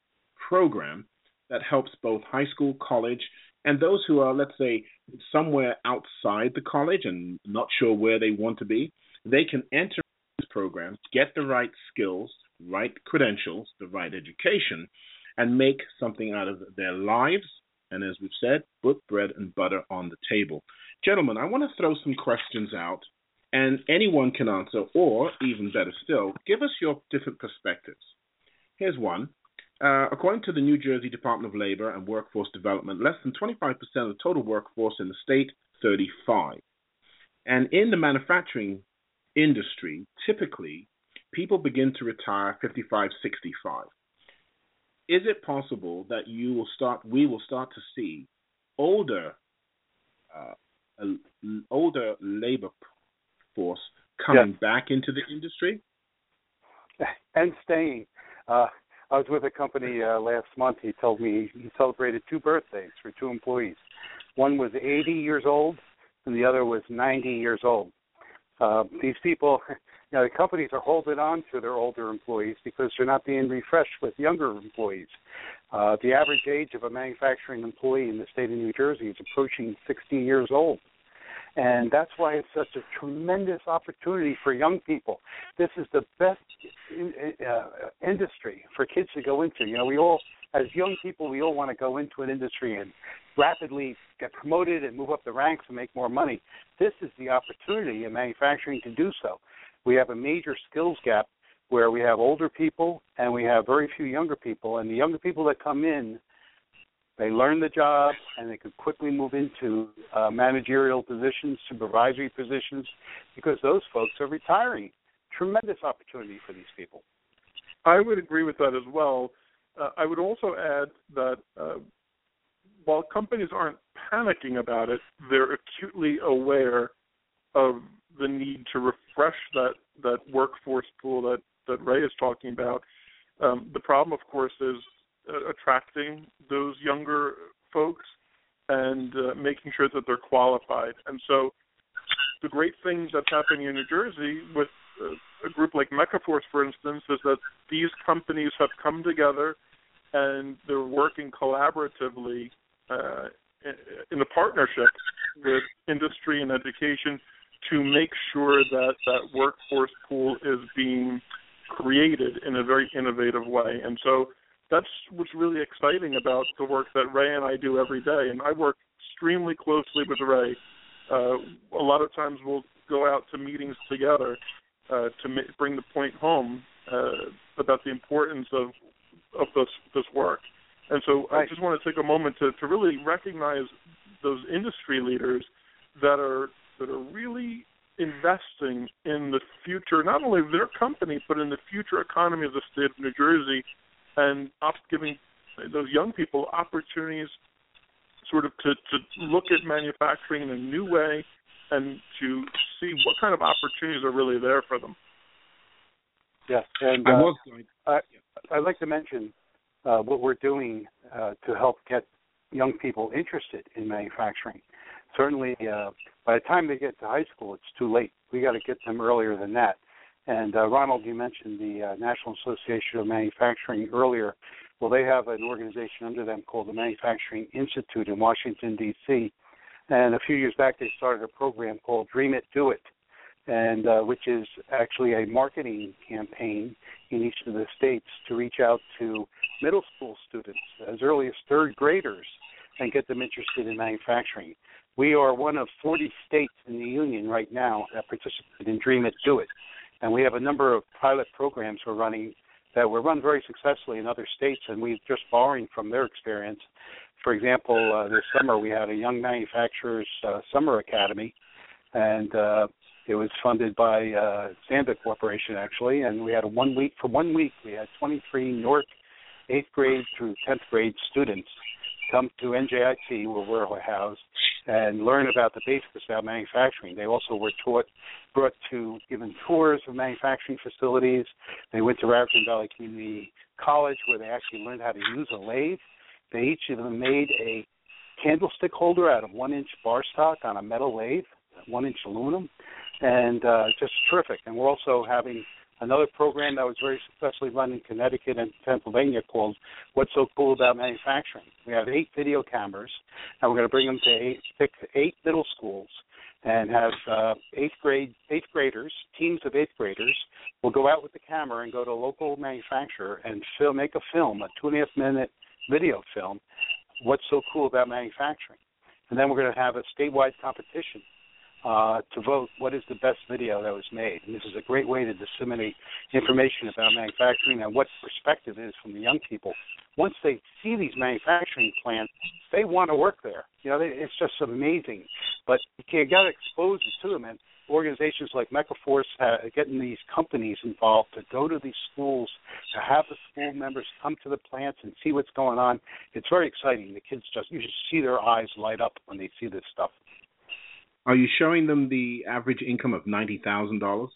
program that helps both high school, college, and those who are, let's say, somewhere outside the college and not sure where they want to be. They can enter this program, get the right skills, right credentials, the right education, and make something out of their lives. And as we've said, put bread and butter on the table. Gentlemen, I want to throw some questions out, and anyone can answer, or even better still, give us your different perspectives. Here's one. Uh, according to the New Jersey Department of Labor and Workforce Development, less than twenty-five percent of the total workforce in the state, thirty-five. And in the manufacturing industry, typically, people begin to retire fifty-five, sixty-five. Is it possible that you will start, we will start to see older, uh, older labor force coming yes. back into the industry? And staying. Uh, I was with a company uh, last month. He told me he celebrated two birthdays for two employees. One was eighty years old, and the other was ninety years old. Uh, these people, you know, the companies are holding on to their older employees because they're not being refreshed with younger employees. Uh, the average age of a manufacturing employee in the state of New Jersey is approaching sixty years old. And that's why it's such a tremendous opportunity for young people. This is the best uh, industry for kids to go into. You know, we all, as young people, we all want to go into an industry and rapidly get promoted and move up the ranks and make more money. This is the opportunity in manufacturing to do so. We have a major skills gap where we have older people and we have very few younger people. And the younger people that come in, they learn the job, and they could quickly move into uh, managerial positions, supervisory positions, because those folks are retiring. Tremendous opportunity for these people. I would agree with that as well. Uh, I would also add that uh, while companies aren't panicking about it, they're acutely aware of the need to refresh that, that workforce pool that, that Ray is talking about. Um, the problem, of course, is Uh, attracting those younger folks, and uh, making sure that they're qualified. And so the great thing that's happening in New Jersey with uh, a group like Megaforce, for instance, is that these companies have come together and they're working collaboratively uh, in a partnership with industry and education to make sure that that workforce pool is being created in a very innovative way. And so that's what's really exciting about the work that Ray and I do every day. And I work extremely closely with Ray. Uh, a lot of times we'll go out to meetings together uh, to ma- bring the point home uh, about the importance of of this this work. And so right. I just want to take a moment to, to really recognize those industry leaders that are that are really investing in the future, not only of their company, but in the future economy of the state of New Jersey, and op- giving those young people opportunities sort of to, to look at manufacturing in a new way and to see what kind of opportunities are really there for them. Yes, and uh, I was going I, I'd like to mention uh, what we're doing uh, to help get young people interested in manufacturing. Certainly, uh, by the time they get to high school, it's too late. We got to get them earlier than that. And uh, Ronald, you mentioned the uh, National Association of Manufacturing earlier. Well, they have an organization under them called the Manufacturing Institute in Washington, D C And a few years back, they started a program called Dream It, Do It, and uh, which is actually a marketing campaign in each of the states to reach out to middle school students as early as third graders and get them interested in manufacturing. We are one of forty states in the union right now that participate in Dream It, Do It. And we have a number of pilot programs we're running that were run very successfully in other states, and we're just borrowing from their experience. For example, uh, this summer we had a Young Manufacturers uh, Summer Academy, and uh, it was funded by uh, Zanda Corporation, actually, and we had a one week, for one week, we had twenty-three Newark eighth grade through tenth grade students come to N J I T, where we're housed, and learn about the basics about manufacturing. They also were taught, brought to, given tours of manufacturing facilities. They went to Raritan Valley Community College, where they actually learned how to use a lathe. They each of them made a candlestick holder out of one-inch bar stock on a metal lathe, one-inch aluminum, and uh, just terrific. And we're also having another program that was very successfully run in Connecticut and Pennsylvania called What's So Cool About Manufacturing. We have eight video cameras, and we're going to bring them to eight, pick eight middle schools and have uh, eighth grade eighth graders, teams of eighth graders, will go out with the camera and go to a local manufacturer and film, make a film, a two and a half minute video film, What's So Cool About Manufacturing. And then we're going to have a statewide competition Uh, to vote what is the best video that was made. And this is a great way to disseminate information about manufacturing and what perspective is from the young people. Once they see these manufacturing plants, they want to work there. You know, they, it's just amazing. But you got to expose it to them. And organizations like Megaforce uh, getting these companies involved to go to these schools, to have the school members come to the plants and see what's going on. It's very exciting. The kids just, you should see their eyes light up when they see this stuff. Are you showing them the average income of ninety thousand dollars?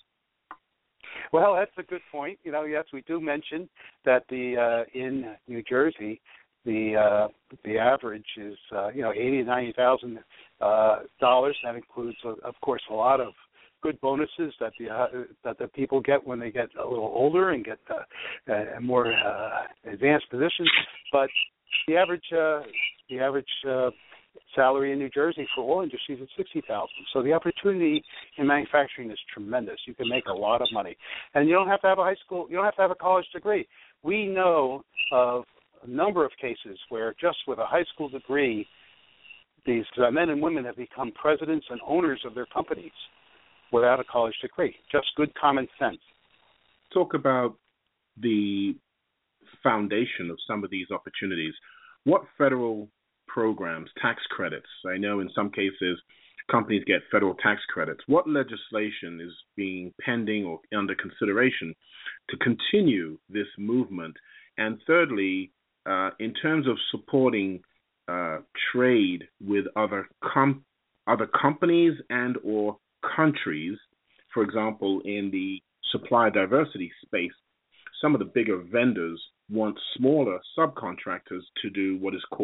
Well, that's a good point. You know, yes, we do mention that the uh, in New Jersey, the uh, the average is uh, you know eighty to ninety thousand uh, dollars. That includes, of course, a lot of good bonuses that the uh, that the people get when they get a little older and get uh, uh, more uh, advanced positions. But the average uh, the average uh, salary in New Jersey for all industries is sixty thousand dollars. So the opportunity in manufacturing is tremendous. You can make a lot of money. And you don't have to have a high school, you don't have to have a college degree. We know of a number of cases where just with a high school degree, these men and women have become presidents and owners of their companies without a college degree. Just good common sense. Talk about the foundation of some of these opportunities. What federal programs, tax credits? I know in some cases companies get federal tax credits. What legislation is being pending or under consideration to continue this movement? And thirdly, uh, in terms of supporting uh, trade with other com- other companies and or countries, for example, in the supply diversity space, some of the bigger vendors want smaller subcontractors to do what is called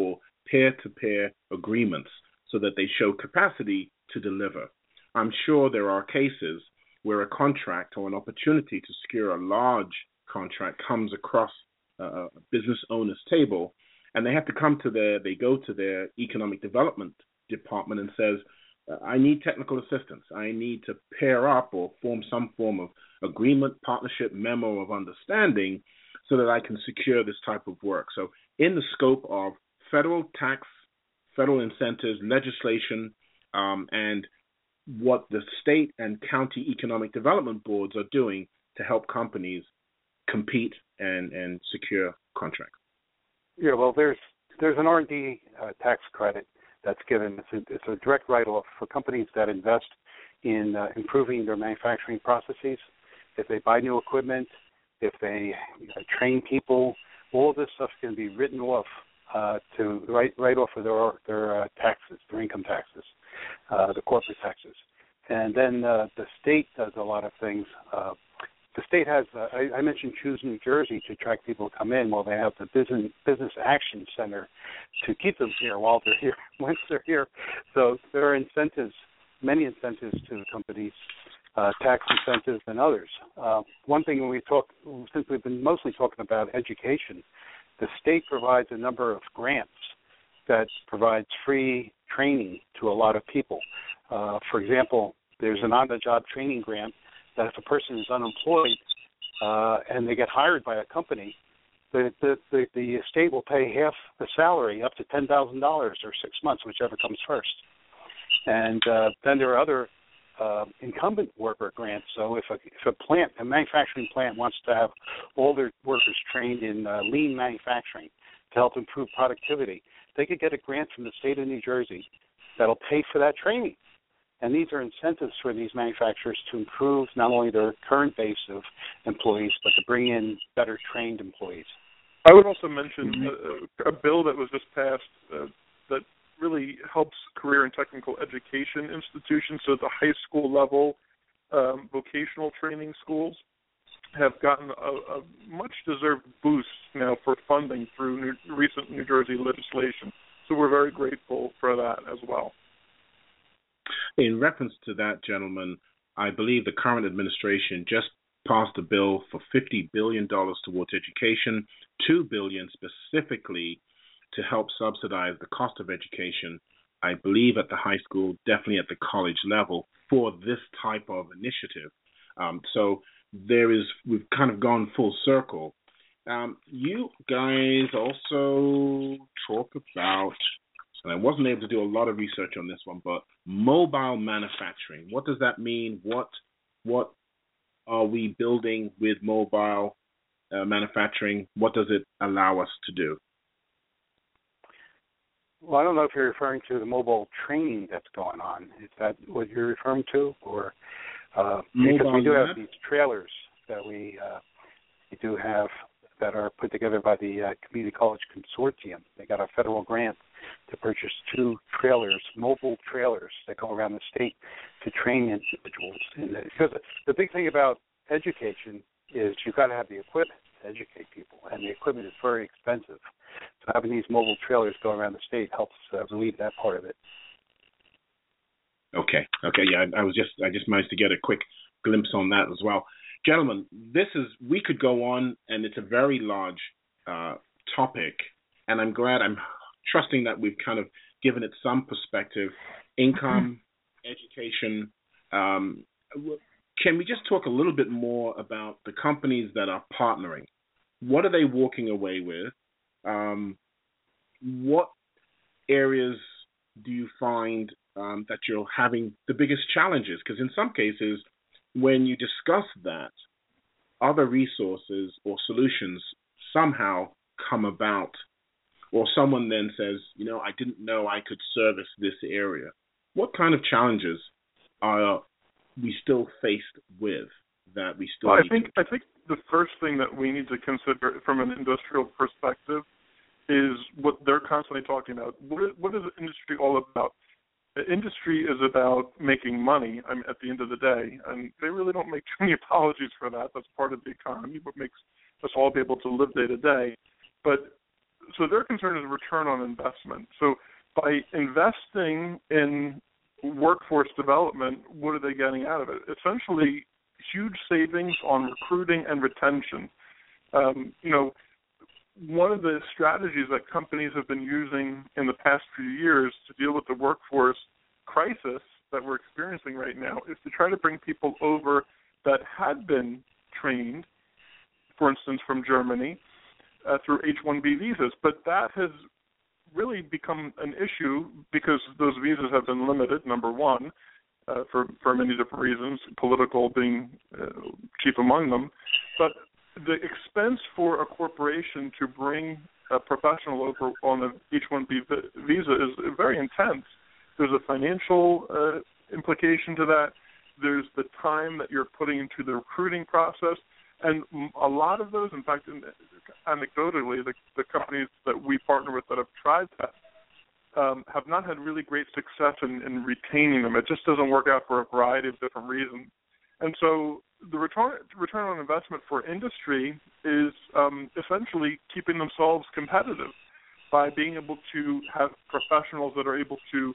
peer-to-peer agreements so that they show capacity to deliver. I'm sure there are cases where a contract or an opportunity to secure a large contract comes across a business owner's table, and they have to come to their, they go to their economic development department and says, I need technical assistance. I need to pair up or form some form of agreement, partnership, memo of understanding so that I can secure this type of work. So in the scope of federal tax, federal incentives, legislation, um, and what the state and county economic development boards are doing to help companies compete and, and secure contracts. Yeah, well, there's there's an R and D uh, tax credit that's given. It's a, it's a direct write-off for companies that invest in uh, improving their manufacturing processes. If they buy new equipment, if they uh, train people, all of this stuff can be written off uh, to write write off of their their uh, taxes, their income taxes, uh, the corporate taxes. And then uh, the state does a lot of things. Uh, the state has, uh, I, I mentioned Choose New Jersey to attract people to come in. Well, they have the Business Business Action Center to keep them here while they're here, once they're here. So there are incentives, many incentives to companies, uh, tax incentives and others. Uh, one thing when we talk, since we've been mostly talking about education, the state provides a number of grants that provides free training to a lot of people. Uh, for example, there's an on-the-job training grant that if a person is unemployed uh, and they get hired by a company, the, the, the, the state will pay half the salary, up to ten thousand dollars or six months, whichever comes first. And uh, then there are other uh, incumbent worker grants. So if a, if a plant, a manufacturing plant wants to have all their workers trained in uh, lean manufacturing to help improve productivity, they could get a grant from the state of New Jersey that'll pay for that training. And these are incentives for these manufacturers to improve not only their current base of employees, but to bring in better trained employees. I would also mention a, a bill that was just passed uh, that really helps career and technical education institutions. So at the high school level, um, vocational training schools have gotten a, a much-deserved boost now for funding through new, recent New Jersey legislation. So we're very grateful for that as well. In reference to that, gentlemen, I believe the current administration just passed a bill for fifty billion dollars towards education, two billion dollars specifically to help subsidize the cost of education, I believe at the high school, definitely at the college level, for this type of initiative. Um, so there is, we've kind of gone full circle. Um, you guys also talk about, and I wasn't able to do a lot of research on this one, but mobile manufacturing. What does that mean? What what are we building with mobile uh, manufacturing? What does it allow us to do? Well, I don't know if you're referring to the mobile training that's going on. Is that what you're referring to? Or uh, because we do have these trailers that we uh, we do have that are put together by the uh, Community College Consortium. They got a federal grant to purchase two trailers, mobile trailers that go around the state to train individuals. And the, because the big thing about education is you've got to have the equipment to educate people, and the equipment is very expensive. So having these mobile trailers go around the state helps uh, relieve that part of it. Okay. Okay. Yeah, I, I was just I just managed to get a quick glimpse on that as well. Gentlemen, this is, we could go on, and it's a very large uh, topic, and I'm glad, I'm trusting that we've kind of given it some perspective. Income, education. Um, can we just talk a little bit more about the companies that are partnering? What are they walking away with? Um, what areas do you find um, that you're having the biggest challenges? Because in some cases, when you discuss that, other resources or solutions somehow come about, or someone then says, you know, I didn't know I could service this area. What kind of challenges are we still faced with that we still well, need I think to- I think the first thing that we need to consider from an industrial perspective is what they're constantly talking about. What is, what is the industry all about? The industry is about making money I mean, at the end of the day, and they really don't make too many apologies for that. That's part of the economy, what makes us all be able to live day to day. But so their concern is return on investment. So by investing in workforce development, what are they getting out of it? Essentially, huge savings on recruiting and retention. Um, you know, one of the strategies that companies have been using in the past few years to deal with the workforce crisis that we're experiencing right now is to try to bring people over that had been trained, for instance, from Germany, uh, through H one B visas. But that has really become an issue because those visas have been limited, number one, uh, for, for many different reasons, political being uh, chief among them. But the expense for a corporation to bring a professional over on an H one B visa is very intense. There's a financial uh, implication to that. There's the time that you're putting into the recruiting process. And a lot of those, in fact, anecdotally, the, the companies that we partner with that have tried that um, have not had really great success in, in retaining them. It just doesn't work out for a variety of different reasons. And so the return, return on investment for industry is um, essentially keeping themselves competitive by being able to have professionals that are able to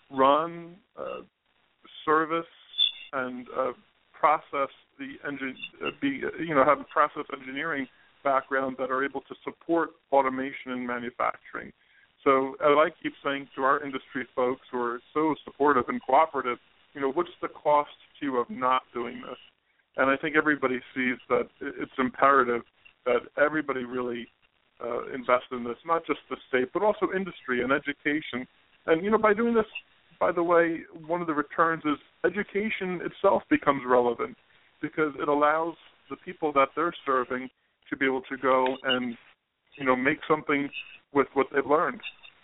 run, uh, service, and uh, process the engine, uh, be you know have a process engineering background that are able to support automation in manufacturing. So as I keep saying to our industry folks who are so supportive and cooperative, you know, what's the cost to you of not doing this? And I think everybody sees that it's imperative that everybody really uh, invest in this, not just the state, but also industry and education. And, you know, by doing this, by the way, one of the returns is education itself becomes relevant because it allows the people that they're serving to be able to go and, you know, make something with what they've learned.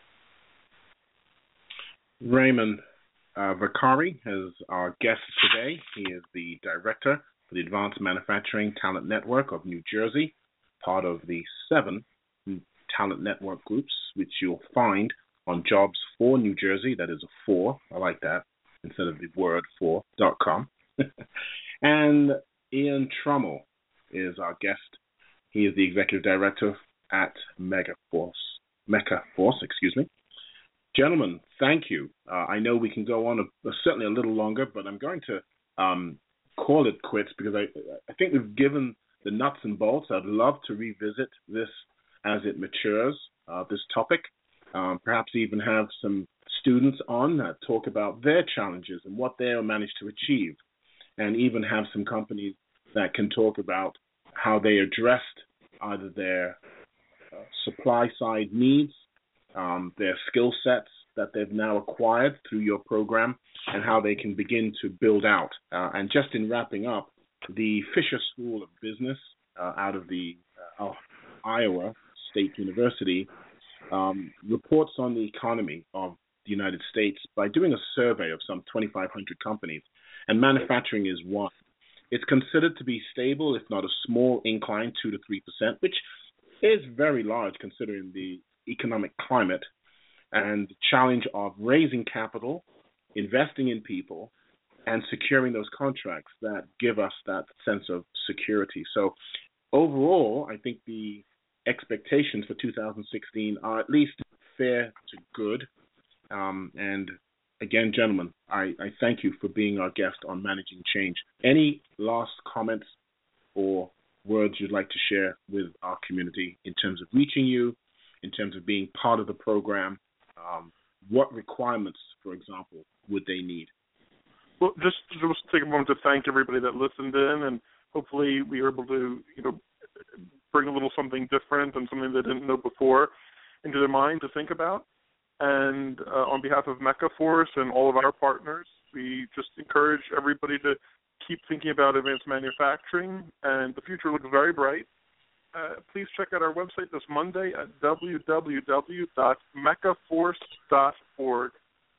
Raymond uh, Vicari is our guest today. He is the director for the Advanced Manufacturing Talent Network of New Jersey, part of the seven talent network groups, which you'll find on Jobs for New Jersey. That is a four. I like that instead of the word for dot com. And Ian Trummell is our guest. He is the executive director at Megaforce. Megaforce, excuse me. Gentlemen, thank you. Uh, I know we can go on a, a, certainly a little longer, but I'm going to um, call it quits because I, I think we've given the nuts and bolts. I'd love to revisit this as it matures, uh, this topic. Um, perhaps even have some students on that talk about their challenges and what they have managed to achieve, and even have some companies that can talk about how they addressed either their uh, supply side needs, um, their skill sets that they've now acquired through your program, and how they can begin to build out. Uh, and just in wrapping up, the Fisher School of Business uh, out of the uh, Iowa State University um, reports on the economy of the United States by doing a survey of some twenty-five hundred companies, and manufacturing is one. It's considered to be stable, if not a small incline, two to three percent, which is very large considering the economic climate and the challenge of raising capital, investing in people, and securing those contracts that give us that sense of security. So overall, I think the expectations for two thousand sixteen are at least fair to good. Um, and again, gentlemen, I, I thank you for being our guest on Managing Change. Any last comments or words you'd like to share with our community in terms of reaching you, in terms of being part of the program? Um, what requirements, for example, would they need? Well, just just take a moment to thank everybody that listened in, and hopefully we were able to, you know, bring a little something different and something they didn't know before into their mind to think about. And uh, on behalf of Megaforce and all of our partners, we just encourage everybody to keep thinking about advanced manufacturing, and the future looks very bright. Uh, please check out our website this Monday at w w w dot megaforce dot org.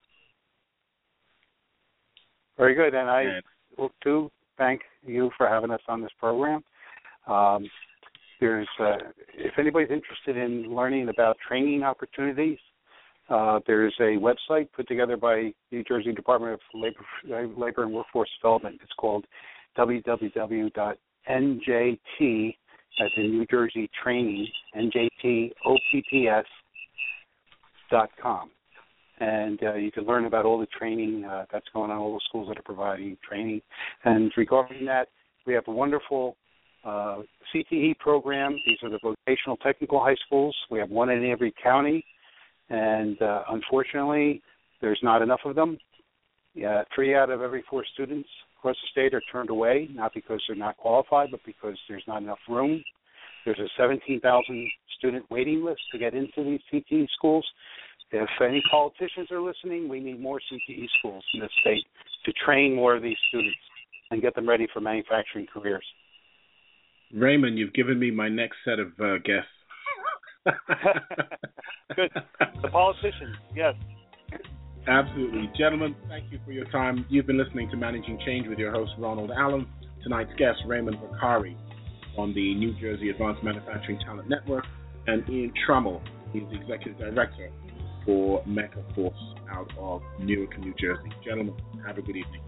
Very good, and I will too thank you for having us on this program. Um, there's, uh, if anybody's interested in learning about training opportunities, uh, there's a website put together by New Jersey Department of Labor, Labor and Workforce Development. It's called w w w dot n j t as in New Jersey Training, N J T O P P S dot com. And uh, you can learn about all the training uh, that's going on, all the schools that are providing training. And regarding that, we have a wonderful uh, C T E program. These are the vocational technical high schools. We have one in every county. And uh, unfortunately, there's not enough of them. Yeah, three out of every four students across the state are turned away, not because they're not qualified, but because there's not enough room. There's a seventeen thousand student waiting list to get into these C T E schools. If any politicians are listening, we need more C T E schools in the state to train more of these students and get them ready for manufacturing careers. Raymond, you've given me my next set of uh, guests. Good. The politicians, yes. Absolutely. Gentlemen, thank you for your time. You've been listening to Managing Change with your host, Ronald Allen. Tonight's guest, Raymond Vakari, on the New Jersey Advanced Manufacturing Talent Network, and Ian Trummell, he's the Executive Director for Mecca Force out of Newark, New Jersey. Gentlemen, have a good evening.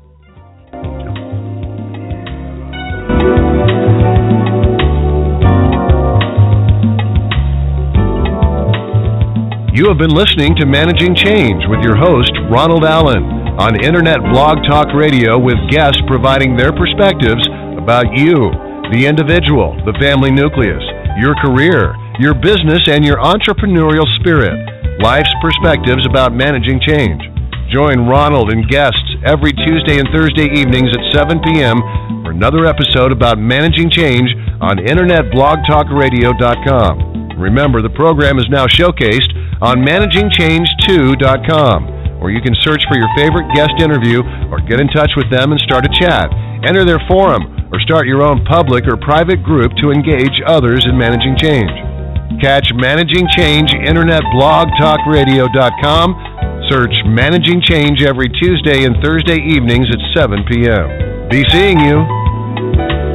You have been listening to Managing Change with your host, Ronald Allen, on Internet Blog Talk Radio with guests providing their perspectives about you, the individual, the family nucleus, your career, your business, and your entrepreneurial spirit. Life's perspectives about managing change. Join Ronald and guests every Tuesday and Thursday evenings at seven p.m. for another episode about managing change on Internet Blog Talk Radio dot com. Remember, the program is now showcased on managing change two dot com, where you can search for your favorite guest interview or get in touch with them and start a chat, enter their forum, or start your own public or private group to engage others in managing change. Catch Managing Change Internet Blog Talk Radio dot com. Search Managing Change every Tuesday and Thursday evenings at seven p.m. Be seeing you.